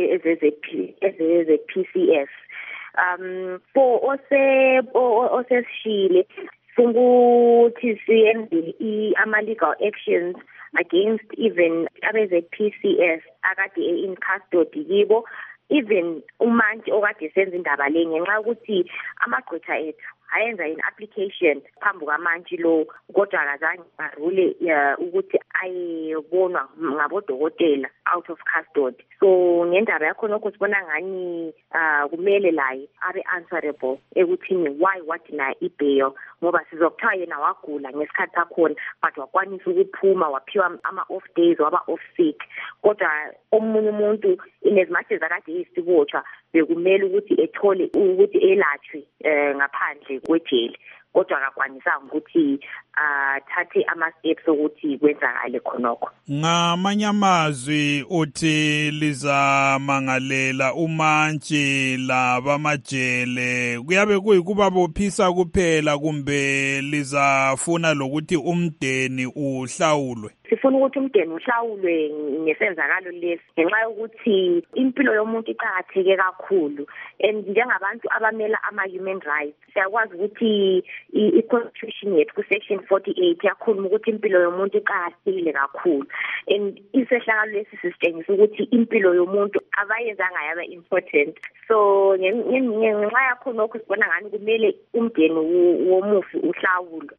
ezeze-P C S. Um, for ose osesishile funguthi siyenze ama-legal actions against even abeze-P C S akade in custody kibo, even umantshi okade senza indaba le ngenxa ukuthi amagqwetha ethu ayenza in application phambi kwamantshi lo kodwa akazange barule ukuthi ayebonwa ngabodokotela out of custody. So ngendaba yakho nokho sibona ngani kumele laye abe answerable ekuthini why what na ibail ngoba sizokuthiwa yena wagula ngesikhathi sakhona but wakwanisa ukuphuma waphiwa ama-off days waba off sick, kodwa omunye umuntu in as much as akade yisibotshwa bekumele ukuthi ethole ukuthi elatshwe ngaphandle kwejele kodwa akakwanisanga ukuthi athathe ama-steps ukuthi kwenzakale khonokho. Ngamanye amazwi uthi lizamangalela umantshi labamajele, kuyabe kuyikuba bophisa kuphela kumbe lizafuna lokuthi umndeni uhlawulwe? Sifuna ukuthi umndeni uhlawulwe ngesenzakalo lesi ngenxa yokuthi impilo yomuntu iqakatheke kakhulu, and njengabantu abamela ama-human rights siyakwazi ukuthi i-constitution yethu ku-section forty-eight yakhuluma ukuthi impilo yomuntu iqakathekile kakhulu, and isehlakalo lesi sisitshengisa ukuthi impilo yomuntu abayenzanga yaba important. So ngenxa yakho nokho sibona ngani kumele umndeni womufi uhlawulwe.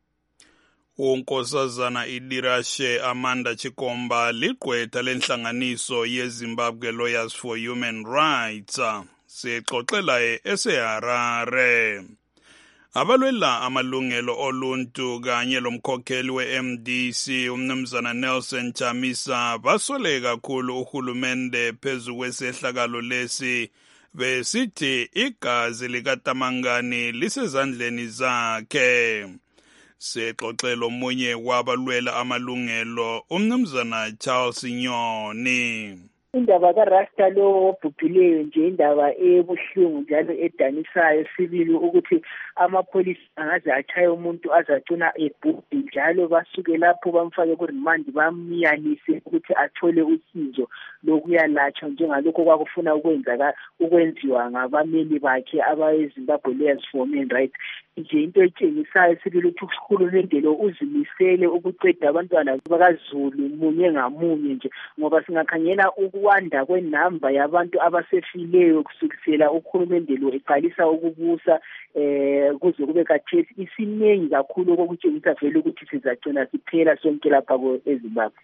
Unkosazana Idirashe Amanda Chikomba ligqwetha lenhlanganiso yeZimbabwe Lawyers for Human Rights sixoxela eseHarare. Abalwela amalungelo oluntu kanye lomkhokheli we-M D C umnumzana Nelson Chamisa basole kakhulu uhulumende phezu kwesehlakalo lesi besithi igazi likaTamangani lisezandleni zakhe. Sexoxelo omunye wabalwela amalungelo umnumzana Charles Nyoni. Indaba kaRasta lo obhubhileyo nje indaba ebuhlungu njalo edanisayo sibili ukuthi amapholisa angaze achaye umuntu azacuna ebhubhi njalo basuke lapho bamfake ku-remand bamyalise ukuthi athole usizo lokuyalatshwa njengalokho kwakufuna ukwenza ukwenziwa ngabameli bakhe abayiZimbabwe Lawyers for Human Rights. Nje into etshengisayo sibili ukuthi uhulumende lo uzimisele ukuqeda abantwana bakaZulu munye ngamunye nje ngoba singakhangela ukwanda kwenamba yabantu abasefileyo kusukisela uhulumende lo eqalisa ukubusa eh kuze kube khathesi isiningi kakhulu okutshengisa vele ukuthi sizagcina siphela sonke lapha eZimbabwe.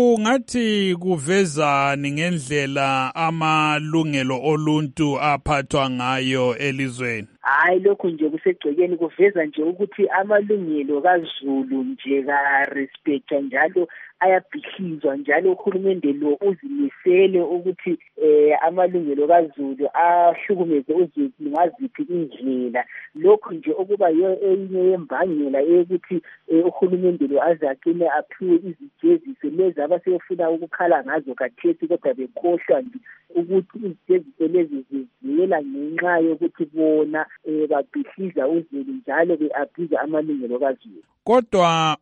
Ungathi kuvezani ngendlela amalungelo oluntu aphathwa ngayo elizweni? Hayi lokho nje kusegcekeni kuveza nje ukuthi amalungelo kaZulu nje ka respect njalo ayabhihizwa njalo uhulumende lo uzimisele ukuthi eh amalungelo kaZulu ahlukumeze uZulu ngaziphi indlela. Lokho nje okuba yenye yembangela ukuthi uhulumende lo azakine aphiwe izijeziso lezi abasefuna ukukhala ngazo kathesi kodwa bekhohlwa nje ukuthi izijeziso lezi ziziyela ngenxa yokuthi bona babhihliza uZulu njalo beabhiza amalungelo kaZulu. Kodwa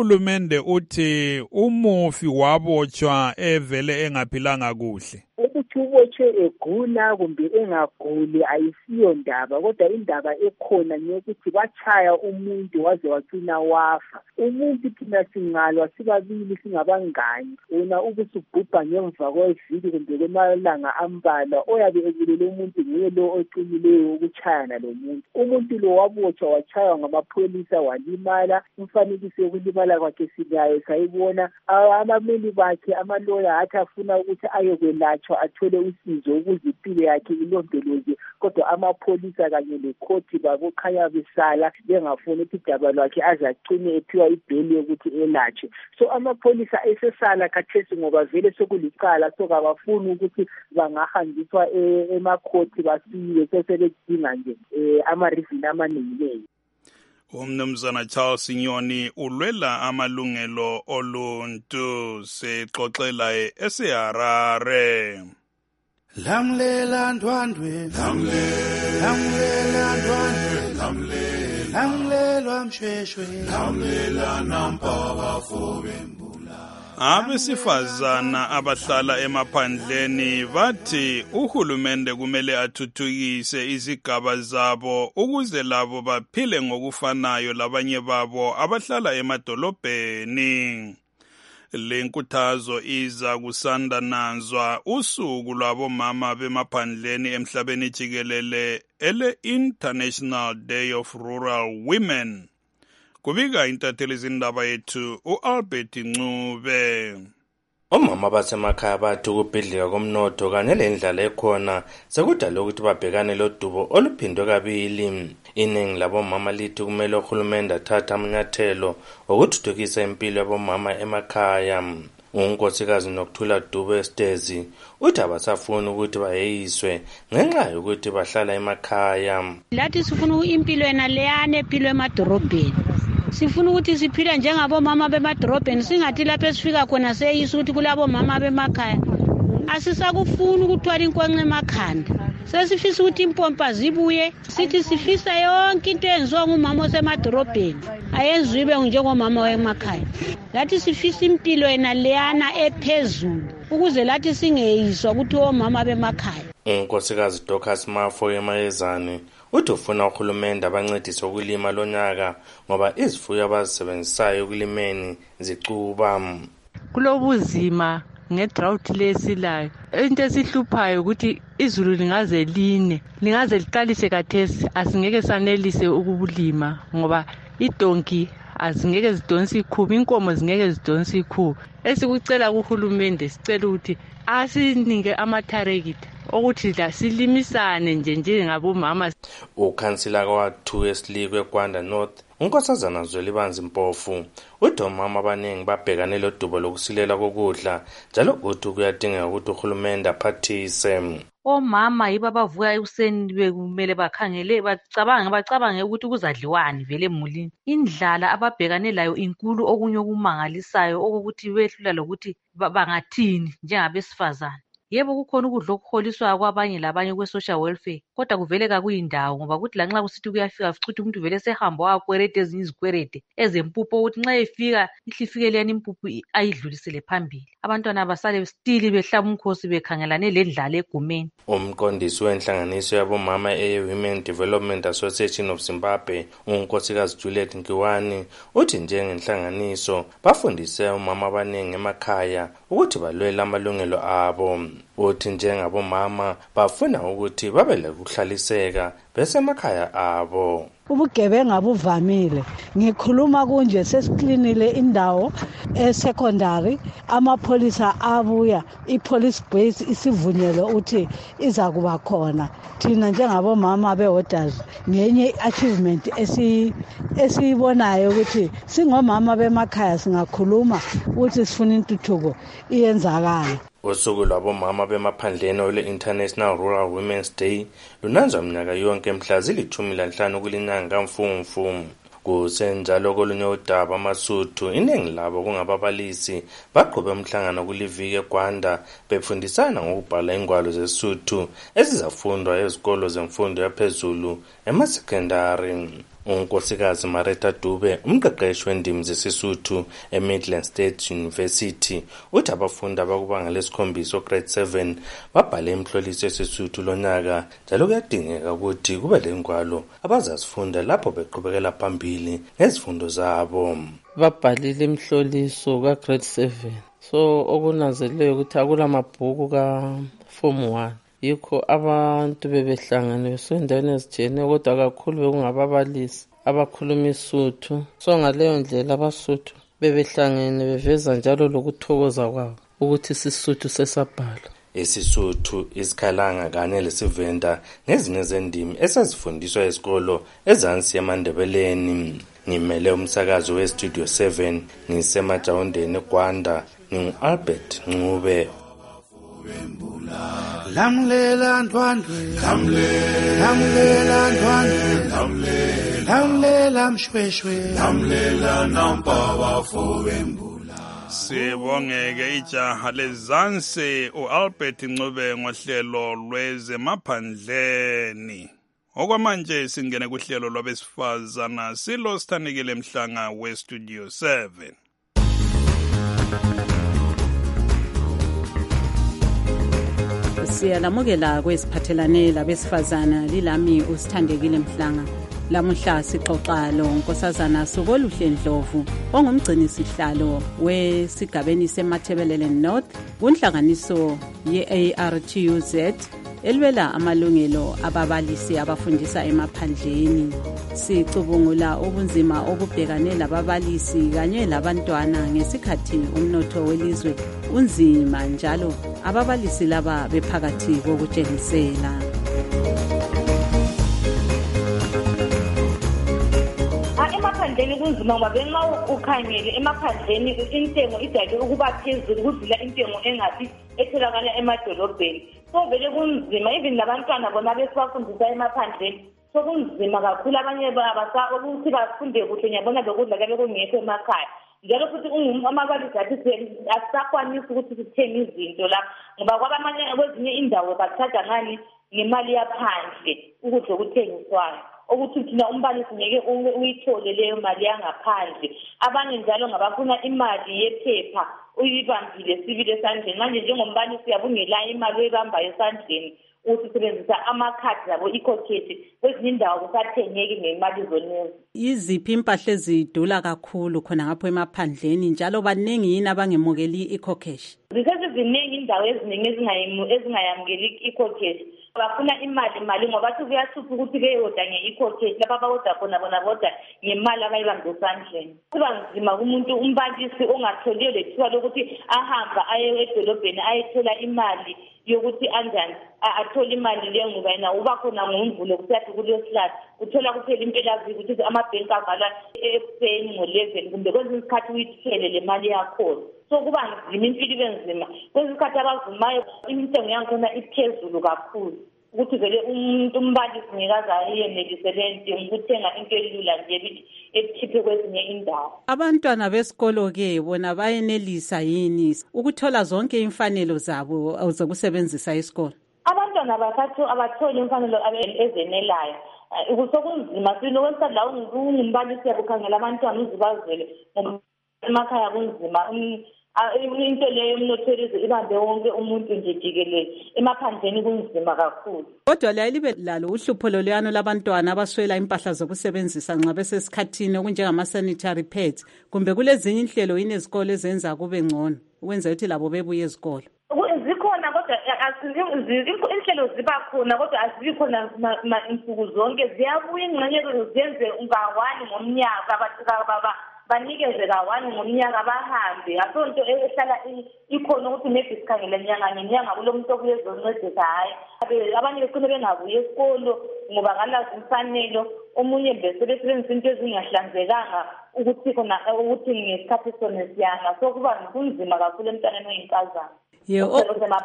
uhulumende uthi umufi wabotshwa evele engaphilanga kuhle. ukuthi ubotshwe egula kumbe engaguli ayisiyo ndaba, kodwa indaba ekhona ngeyokuthi batshaya umuntu waze wacina wafa. Umuntu thina singalwa sibabili singabangani, wena ubusubhubha ngemva kweviki kumbe kwemalanga ambalwa, oyabe ebulele umuntu nguye lo oqinileyo ukutshayana lo muntu. Umuntu lo wabotshwa watshaywa ngamapholisa walimala. Umfanekiso yokulimala kwakhe silayo sayibona. Abameli bakhe amaloya athi afuna ukuthi ayekwelatshwa athole usizo ukuze impilo yakhe ilondolozwe, kodwa amapholisa kanye lekhoti babokhanya besala bengafuni ukuthi idaba lwakhe azacine ephiwa ibheli yokuthi elatshwe. So amapholisa esesala khathesi ngoba vele sokulicala, sokabafuni ukuthi bangahanjiswa emakhoti basiwe, sesebedinga nje ama-reason amaningi. Umnumzana Charles Nyoni ulwela amalungelo oluntu, sixoxela eseharare. Lamlela ndwandwe, lamlela ndwandwe, lamlela mshweshwe, lamlela nampaba fobembu. Abesifazana abahlala emaphandleni bathi uhulumende kumele athuthukise izigaba zabo ukuze labo baphile ngokufanayo labanye babo abahlala emadolobheni. Le nkuthazo iza kusanda nanzwa usuku lwabomama bemaphandleni emhlabeni jikelele ele International Day of Rural Women. Kubika intatheli zindaba yethu uAlbert Ncube. Omama basemakhaya bathi ukubhidlika komnotho kanye lendlala ekhona sekudala ukuthi babhekane lodubo oluphindwe kabili. Iningi labomama lithi kumele uhulumende athathe amanyathelo okuthuthukisa impilo yabomama emakhaya. Unkosikazi Nokuthula Dube Stezi uthi abasafuni ukuthi bayeyiswe ngenxa yokuthi bahlala emakhaya. Lathi sifuna impilo ena leyane impilo emadorobheni. Sifuna ukuthi siphile njengabomama bemadorobheni, singathi lapho esifika khona seyisa ukuthi kulabo mama bemakhaya. Asisakufuni ukuthwala inkonxa emakhanda. Sesifisa ukuthi impompa zibuye, sithi sifisa yonke into enziwa ngumama osemadorobheni ayenziwe njengomama wemakhaya. Lathi sifisa impilo ena leyana ephezulu ukuze lathi singeyiswa ukuthi omama bemakhaya. Unkosikazi Dorcas Mafo emayezane uthi ufuna uhulumende abancedise ukulima lonyaka ngoba izifuyo abazisebenzisayo ekulimeni zicuba. Kulobuzima ngedrought lesilayo. Into esihluphayo ukuthi izulu lingaze line, lingaze liqalise kathesi, asingeke sanelise ukubulima ngoba idonki azingeke zidonsa ikhubu, inkomo zingeke zidonsa ikhubu. Esikucela kuhulumende sicela ukuthi asinike amatharekiti ukuthi la silimisane nje njengabomama. Ukhansila kwathu esilikwe Kwanda North unkosazana Zwelibanzi Mpofu uthi omama abaningi babhekane lodubo lokusilela kokudla njalo ukuthi kuyadingeka ukuthi uhulumende aphathise. Omama yibo abavuka ekuseni bekumele bakhangele bacabange bacabange ukuthi kuzadliwani vele emulini. Indlala ababhekane layo inkulu, okunye okumangalisayo okokuthi behlula lokuthi bangathini njengabesifazana. Yebo kukhona ukudla okuholiswa kwabanye labanye kwe social welfare, kodwa kuvele kakuyindawo ngoba kuthi lanxa kusithi kuyafika fichithe umuntu vele sehamba wakwerete ezinye izikwerete ezempupho ukuthi nxa efika ihlifike leyani impuphu ayidlulisele phambili. Abantwana basale stili behlaba umkhosi bekhangelane lendlala egumeni. Umqondisi wenhlanganiso yabomama e-Women Development Association of Zimbabwe unkosikazi Juliet Nkiwani uthi njengenhlanganiso bafundise omama abaningi emakhaya ukuthi balwela amalungelo abo. Uthi njengabomama bafuna ukuthi babe lokuhlaliseka besemakhaya abo. Ubugebenga buvamile. Ngikhuluma kunje sesiklinile indawo e-secondary, amapholisa abuya, i-police base isivunyelwe uthi iza kuba khona. Thina njengabomama be-orders ngenye achievement esiyibonayo ukuthi singomama bemakhaya singakhuluma ukuthi sifuna intuthuko iyenzakala. Usuku lwabomama bemaphandleni ole-International Rural Women's Day lunanzwa mnyaka yonke mhla zilithumi lanhlanu kulinyanga kaMfumfu. Kusenjalo kolunye udaba amasuthu iningi labo kungababalisi baqhube umhlangano kuliviki eGwanda befundisana ngokubhala ingwalo zesuthu ezizafundwa ezikolo zemfundo yaphezulu emasekendari. unkosikazi Marita Dube, umqeqeshi wendimi zesisuthu eMidland State University, uthi abafundi abakubanga lesikhombisa grade seven babhale imhloliso yesisuthu lonyaka, njalo kuyadingeka ukuthi kube lengwalo abazazifunda lapho beqhubekela phambili ngezifundo zabo. Babhalile imhloliso ka grade seven, so okunanzeleyo ukuthi akulamabhuku ka form one. Yikho abantu bebehlangene besendaweni ezitshiyeneyo, kodwa kakhulu bekungababalisi abakhuluma isuthu. So ngaleyo ndlela abasuthu bebehlangene beveza njalo lokuthokoza kwabo ukuthi isisuthu sesabhalwa. Isisuthu, isikhalanga kanye lesivenda nezinye zendimi esazifundiswa esikolo ezansi eMandebeleni. Ngimele umsakazo we-Studio seven ngisemajawundeni eGwanda, ngingu-Albert Ncube. Lamlela ndwandwe, lamlela ndwandwe, lamlela mshweshwe, lamlela nampa bafowembula. Sibongeke ijaha lezansi u-Albert Ncube ngohlelo lwezemaphandleni. Okwamanje singene kuhlelo lwabesifazana silo sithandekile Mhlanga we-Studio seven. Siyalamukela kwesiphathelane labesifazana, lilami usithandekile Mhlanga. Lamuhla sixoxa lo nkosazana Sokoluhle Ndlovu ongumgcini sihlalo wesigabeni seMathebelele North kunhlanganiso ye-A R T U Z elwela amalungelo ababalisi abafundisa emaphandleni. Sicubungula ubunzima obubhekane lababalisi kanye labantwana ngesikhathi umnotho welizwe unzima, njalo ababalisi laba bephakathi kokutshengisela. Emaphandleni kunzima ngoba benxa ukhangele emaphandleni intengo idake ukuba phezulu kudlula intengo engathi etholakala emadolobheni. So vele kunzima, even labantwana bona besibafundisa emaphandleni so kunzima kakhulu. Abanye babasa ukuthi bafunde kuhle ngiyabona bekudla kube kungekho emakhaya, njalo futhi amabalisi athi asisakwanisi ukuthi sithenge izinto la ngoba kwabamanye kwezinye indawo bathatha ngani ngemali yaphandle ukudla okuthengiswayo, ukuthi thina umbalisi ngeke uyithole leyo mali yangaphandle. Abanye njalo ngabafuna imali yephepha uyibambile sibile esandleni. Manje njengombalisi uyabungela imali oyibamba esandleni usisebenzisa amakhadi labo ecocash, kwezinye indawo kusathengeki ngemali zonezi. Iziphi impahla ezidula kakhulu khona ngapho emaphandleni, njalo baningi yini abangemukeli ecocash? Ziseziningi indawo eziningi ezingayamukeli ecocash. Bafuna imali imali ngoba bathi kuyahlupha ukuthi beyoda nge-ecocash lapha bawoda khona bona boda ngemali abayibambe esandleni. Kuba nzima kumuntu umbalisi ongatholiyo lethuba lokuthi ahamba aye edolobheni ayethola imali yokuthi anjani athola imali leyo ngoba yena uba khona ngoMvulo kusathi kulesihlala uthola kuphela impelaziko ukuthi amabhenki avala ekuseni ngo-eleven kumbe kwezinye isikhathi uyithele le mali yakhona. So kuba nzima, impilo ibe nzima. Kwezinye isikhathi abavumayo intengo yankhona iphezulu kakhulu ukuthi vele umuntu umbalisi ngekaze ayenelise nto ukuthenga into elula nje ekhiphe kwezinye indawo. Abantwana besikolo-ke bona bayenelisa yini ukuthola zonke imfanelo zabo zokusebenzisa isikolo? Abantwana basathu abatholi imfanelo ezenelayo. Kusokunzima silokwenza la ungumbalisi yakukhangela abantwana uzibazele emakhaya kunzima. Into leyo umnothelize ibambe wonke umuntu nje jikelele. Emaphandleni kunzima kakhulu. Kodwa la libe lalo uhlupho loluyano labantwana abaswela impahla zokusebenzisa nxa besesikhathini okunjengama-sanitary pads, kumbe kulezinye inhlelo yini ezikole ezenza kube ngcono ukwenza ukuthi labo bebuye ezikolo? Zikhona kodwa inhlelo ziba khona kodwa azibi khona insuku zonke. Ziyabuya ingxenye zenze ngawani ngomnyaka baba banikeze kawani ngomnyaka bahambe. Asonto ehlala ikhona ukuthi maybe sikhangele nyanga ngenyanga kulo muntu okuyezoncedisa. Hayi abanye bekhona bengabuye esikolo ngoba ngalazi imfanelo, omunye bese besebenzisa into ezingahlanzekanga ukuthi khona ukuthi ngesikhathi sona siyana. So kuba kunzima kakhulu emntwaneni oyinkazana. Yebo,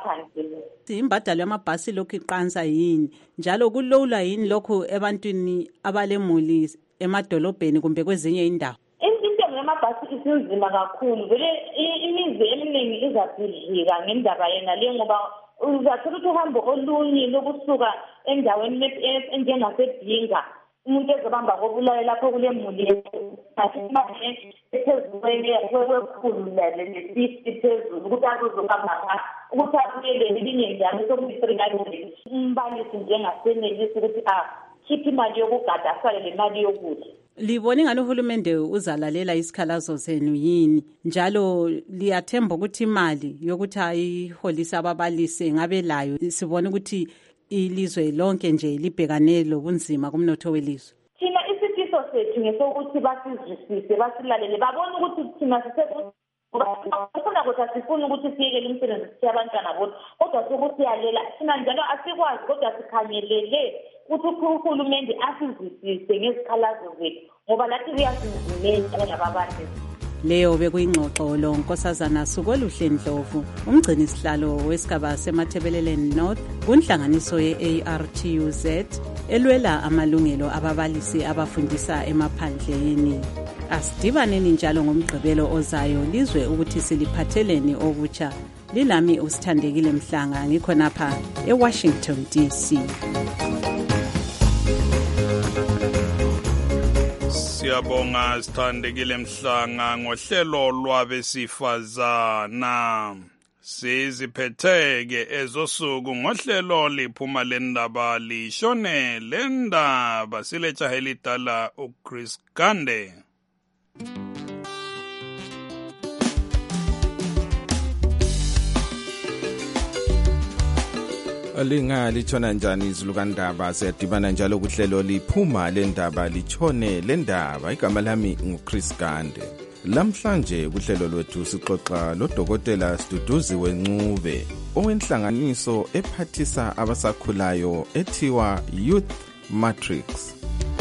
imbadalo yamabhasi lokhu iqansa yini, njalo kulowula yini lokhu ebantwini abalemuli emadolobheni kumbe kwezinye indawo? Intengo yamabhasi isinzima kakhulu, vele imizi eminingi izabhidlika ngendaba yena le ngoba uzathola ukuthi uhambo olunye lokusuka endaweni enjengasebhinga umuntu ezobamba kobulayo lapho kule muli manje ephezulu kwekhulu le-fifty phezulu ukuthi akuzobamba ukuthi akuyele elinye njalo sokuyi-three hundred umbalisi njengasenelisi ukuthi a khiphe imali yokugada asale le mali yokudla. Libona ingani uhulumende uzalalela isikhalazo zenu yini njalo liyathemba ukuthi imali yokuthi ayiholisa ababalisi ngabe layo sibone ukuthi ilizwe lonke nje libhekane lobunzima kumnotho welizwe? Thina isifiso sethu ngesokuthi basizwisise basilalele babone ukuthi thina sisefuna ukuthi asifuni ukuthi siyekele umsebenzi sithiya abantwana bodwa kodwa sokuthi siyalela thina njalo asikwazi kodwa sikhangelele ukuthi uhulumende asizwisise ngezikhalazo zethu ngoba lathi kuyasinzimela njengababalisi. Leyo bekuyingxoxo lo Nkosazana Sukoluhle Ndlovu umgcini sihlalo wesigaba seMathebeleleni North kunhlanganiso ye-A R T U Z elwela amalungelo ababalisi abafundisa emaphandleni. Asidibaneni njalo ngomgqibelo ozayo lizwe ukuthi siliphatheleni okutsha. Lilami uSithandekile Mhlanga ngikhonapha eWashington D C. Siyabonga Sithandekile Mhlanga ngohlelo lwabesifazana. Siziphetheke ezosuku ngohlelo liphuma lendaba lishone lendaba silejahe lidala uChris Gande. Linga litshona njani izulu kandaba siyadibana njalo kuhlelo liphuma lendaba litshone lendaba igama lami nguChris Gande. Lamhlanje kuhlelo lwethu sixoxa lodokotela Siduduzi Wencube owenhlanganiso ephathisa abasakhulayo ethiwa Youth Matrix.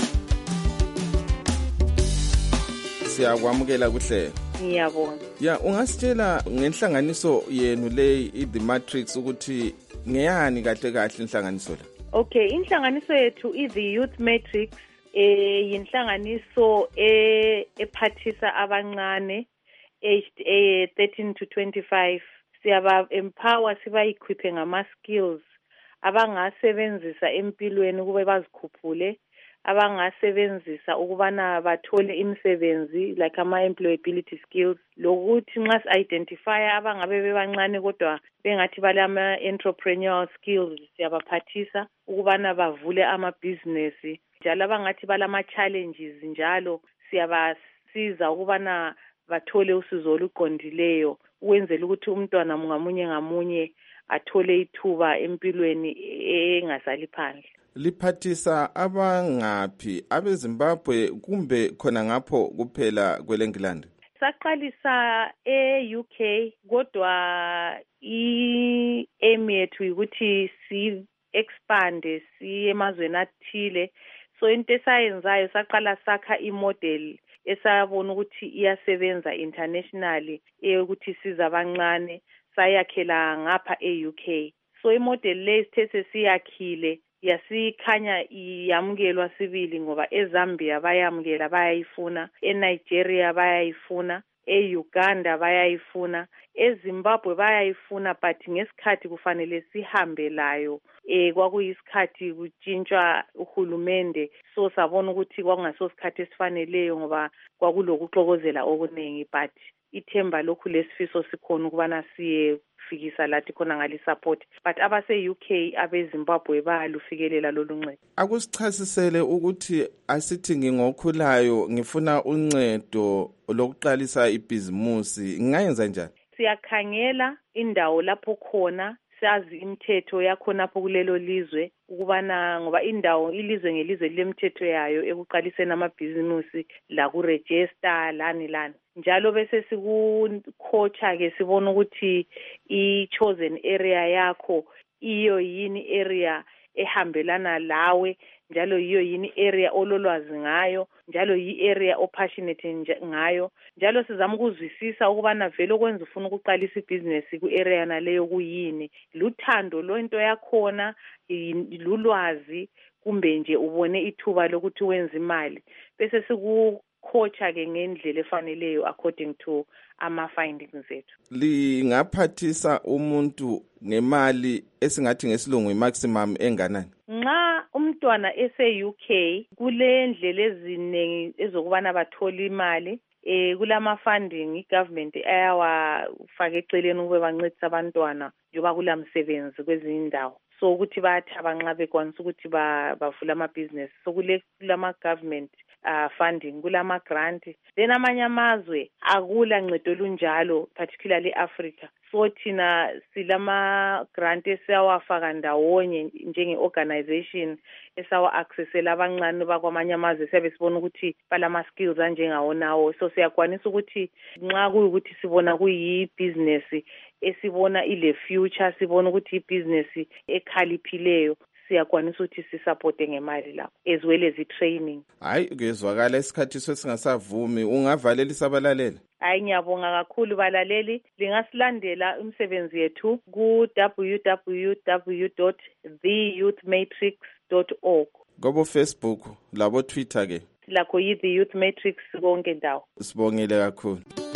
Siyakwamukela kuhle. Ngiyabonga. Ya ungasitshela ngenhlanganiso yenu le iThe Matrix ukuthi ngeyani kahle kahle inhlanganiso la? Okay, inhlanganiso yethu iThe Youth Matrix eh yinhlanganiso eh ephathisa abancane aged eh thirteen to twenty-five. Siyaba empower siba equipe ngama skills abangasebenzisa empilweni kube bazikhuphule, abangasebenzisa ukubana bathole imisebenzi like ama employability skills, lokuthi nxa si-identify abangabe bebancane kodwa bengathi balama entrepreneurial skills siyabaphathisa ukubana bavule amabhizinesi, njalo abangathi balama challenges njalo siyabasiza ukubana bathole usizo oluqondileyo ukwenzela ukuthi umntwana ngamunye ngamunye athole ithuba empilweni engasali phandle. Liphathisa abangaphi, abeZimbabwe kumbe khona ngapho kuphela kweleNgilandi? Saqalisa e-U K kodwa i-aim yethu ukuthi si expand siye emazweni athile. So into esayenzayo saqala sakha i-model esabona ukuthi iyasebenza internationally ukuthi siza abancane sayakhela ngapha e-U K. So i-model le sithe siyakhile yasikhanya iyamukelwa sibili ngoba eZambia bayamukela bayayifuna, eNigeria bayayifuna, eUganda bayayifuna, eZimbabwe bayayifuna, but ngesikhathi kufanele sihambe layo eh kwakuyisikhathi kutshintshwa uhulumende, so sabona ukuthi kwakungaso sikhathi esifaneleyo ngoba kwakulokuxokozela okuningi, but ithemba lokhu lesifiso sikhona ukubana siye fikisa lathi khona ngali support, but abase-U K abeZimbabwe bayalufikelela lolu ncedo. Akusichasisele ukuthi asithi ngingokhulayo ngifuna uncedo lokuqalisa ibhizimusi, ngingayenza njani? Siyakhangela indawo lapho khona, sazi imithetho yakhona lapho kulelo lizwe ukubana ngoba indawo ilizwe ngelizwe lilemthetho yayo ekuqaliseni amabhizimusi la ku register lani lani, njalo bese sikukhocha ke sibona ukuthi i-chosen area yakho iyo yini area ehambelana lawe, njalo yiyo yini area ololwazi ngayo, njalo yi-area opassionate ngayo, njalo sizama ukuzwisisa ukubana vele okwenza ufuna ukuqalisa ibhizinesi ku-area naleyo kuyini, luthando lonto yakhona, lulwazi kumbe nje ubone ithuba lokuthi wenza imali. Bese siku coacha-ke ngendlela efaneleyo according to ama-findings ethu. Lingaphathisa umuntu ngemali esingathi ngesilungu i-maximum enganani? Nxa umntwana ese-U K kule ndlela eziningi ezokubana bathole imali. Eh kulama funding igovernment ayawafaka eceleni ukube bancedise abantwana njoba kulamsebenzi kwezinye indawo. So ukuthi bathaba nxa bekwanisa ukuthi bavula ama-business. So kule kulama government uh, funding, kulama grant. Then amanye amazwe akula ncedo olunjalo, particularly Africa. So thina silama grant esiyawafaka ndawonye njenge-organization esawa accessela abancane bakwamanye amazwe siyabe sibona ukuthi balama skills anjengawo nawo. So siyakwanisa ukuthi nxa kuyukuthi sibona kuyi-business esibona ile future, sibona ukuthi i-business ekhaliphileyo, siyakwanisa ukuthi sisupporte ngemali lapho as well as i-training. Hayi kuyezwakala isikhathi sesingasavumi, ungavalela isabalaleli? Hayi ngiyabonga kakhulu balaleli, lingasilandela umsebenzi yethu ku w w w dot the youth matrix dot org. Gobo Facebook labo Twitter ke? Lakho yi The Youth Matrix konke ndawo. Sibongile kakhulu.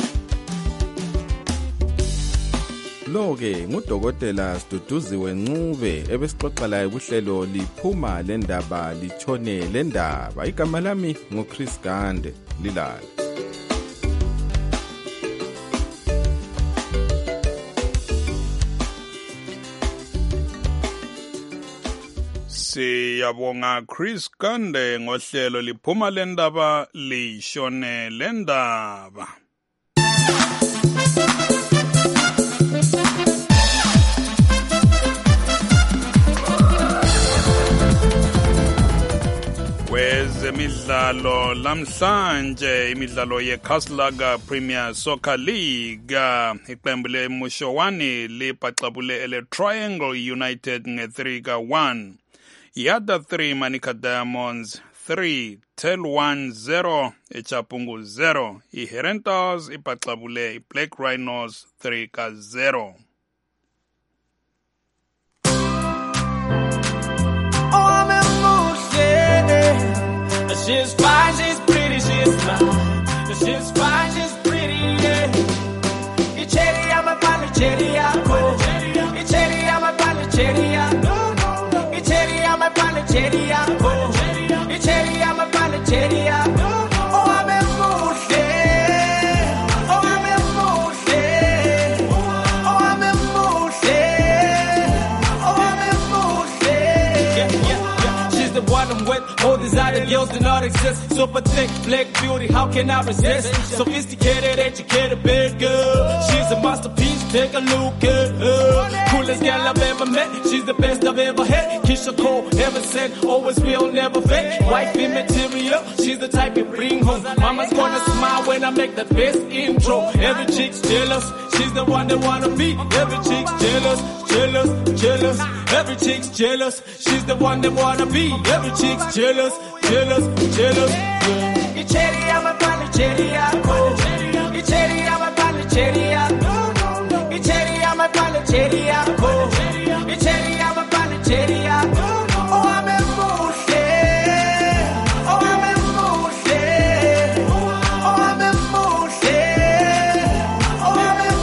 Lo-ke ngudokotela Siduduziwe Ncube ebesixoxa laye kuhlelo liphuma lendaba litshone lendaba. Igama lami nguChris Gande, lilala. Siyabonga Chris Gande ngohlelo liphuma lendaba lishone lendaba. Kwezemidlalo lamhlanje imidlalo yeKaslaga Premier Soccer League iqembu leMushowani libhaxabule ele Triangle United nge three ka one. Yada three Manika Diamonds three, Tel one zero, Echapungu zero. Iherentas ibhaxabule Black Rhinos three ka zero. She's fine, she's pretty, she's smart. She's fine, she's pretty, yeah. Icheri, I'm a panicheri, Icheri, I'm a panicheri, Icheri, I'm a panicheri, Icheri, I'm a panicheri. Oh, I'm a moody. Oh, I'm a moody. Oh, I'm a moody. Oh, I'm a moody. Yeah, yeah, yeah. She's the one I'm with. All designer girls do not exist. Super thick, black beauty, how can I resist? Sophisticated, educated, big girl. She's a masterpiece, take a look at her. Coolest girl I've ever met. She's the best I've ever had. Keisha Cole, ever said, always real, never fake. Wifey material, she's the type you bring home. Mama's gonna smile when I make the best intro. Every chick's jealous, she's the one that wanna be. Every chick's jealous, jealous, jealous. Every chick's jealous, she's the one that wanna be. Every chick's jealous, jealous, jealous. Yeah. Icheri, I'm a panicheri, Icheri, I'm a panicheri, Icheri, I'm a panicheri, Icheri, I'm a panicheri. Oh, I'm a moody. Oh, I'm a moody. Oh, I'm a moody. Oh,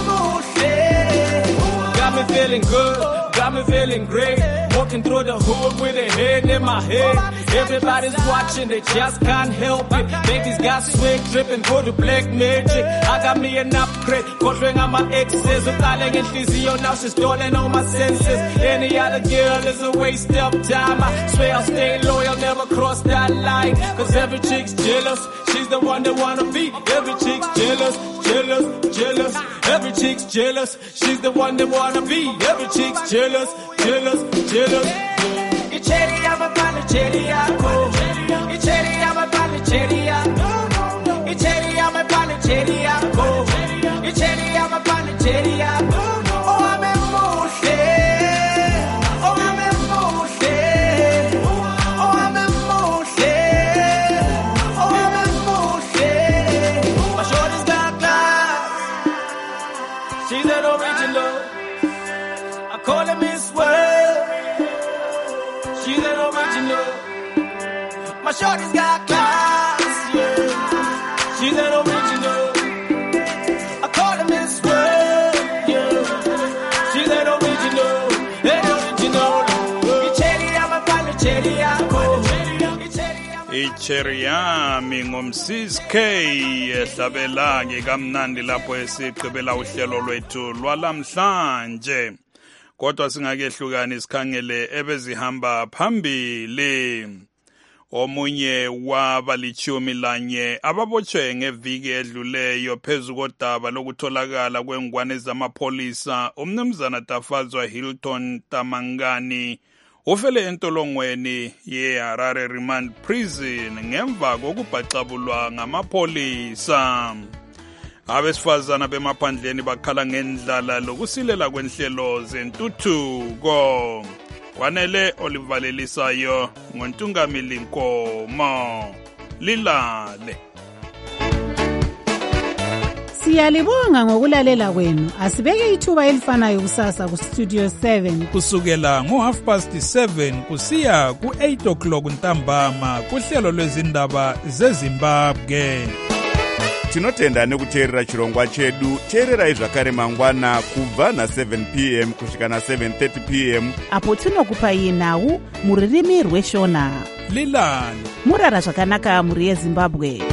I'm a moody. Got me feeling good, got me feeling great. Walking through the hood with a head in my head. Everybody's watching, they just can't help it. Baby's got swag dripping for the black magic. I got me an upgrade, controlling on my exes. I'm calling in physio, now she's stolen all my senses. Any other girl is a waste of time. I swear I'll stay loyal, never cross that line. Cause every chick's jealous, she's the one that wanna be. Every chick's jealous, jealous, jealous. Every chick's jealous, she's the one that wanna be. Every chick's jealous, jealous, jealous. Icheri, I'm a panicheri, Icheri, I'm a panicheri, Icheri, I'm a panicheri, Icheri, I'm a panicheri. Oh, I'm a moody. Oh, I'm a moody. Oh, I'm a moody. Oh, I'm a moody. My shorty's got glass. She's an original. I call her Miss World. She's an original. My shorty's got class, yeah. cherry yami ngomsis K ehlabela ngikamnandi lapho esigqibela uhlelo lwethu lwalamhlanje. Kodwa singakehlukani isikhangele ebezihamba phambili. Omunye wabalichumi lanye ababotshwe ngeviki edluleyo phezu kodaba lokutholakala kwengwane zamapholisa umnumzana Tafadzwa Hilton Tamangani ufele entolongweni ye-Harare Remand Prison ngemva kokubhaxabulwa ngamapholisa. Abesifazana bemaphandleni bakhala ngendlala lokusilela kwenhlelo zentuthuko. Kwanele olivalelisayo ngontungamili Nkomo. Lilale. Siyalibonga ngokulalela kwenu. Asibeke ithuba elifanayo kusasa ku Studio seven kusukela ngo half past seven kusiya ku eight o'clock ntambama kuhlelo lwezindaba zeZimbabwe. Tinotenda nekuteerera chirongwa chedu. Teererai zvakare mangwana kubva na seven p m kusvika na seven thirty p m apo tinokupai nhau muririmi rweshona. Lilani murara zvakanaka muri yeZimbabwe.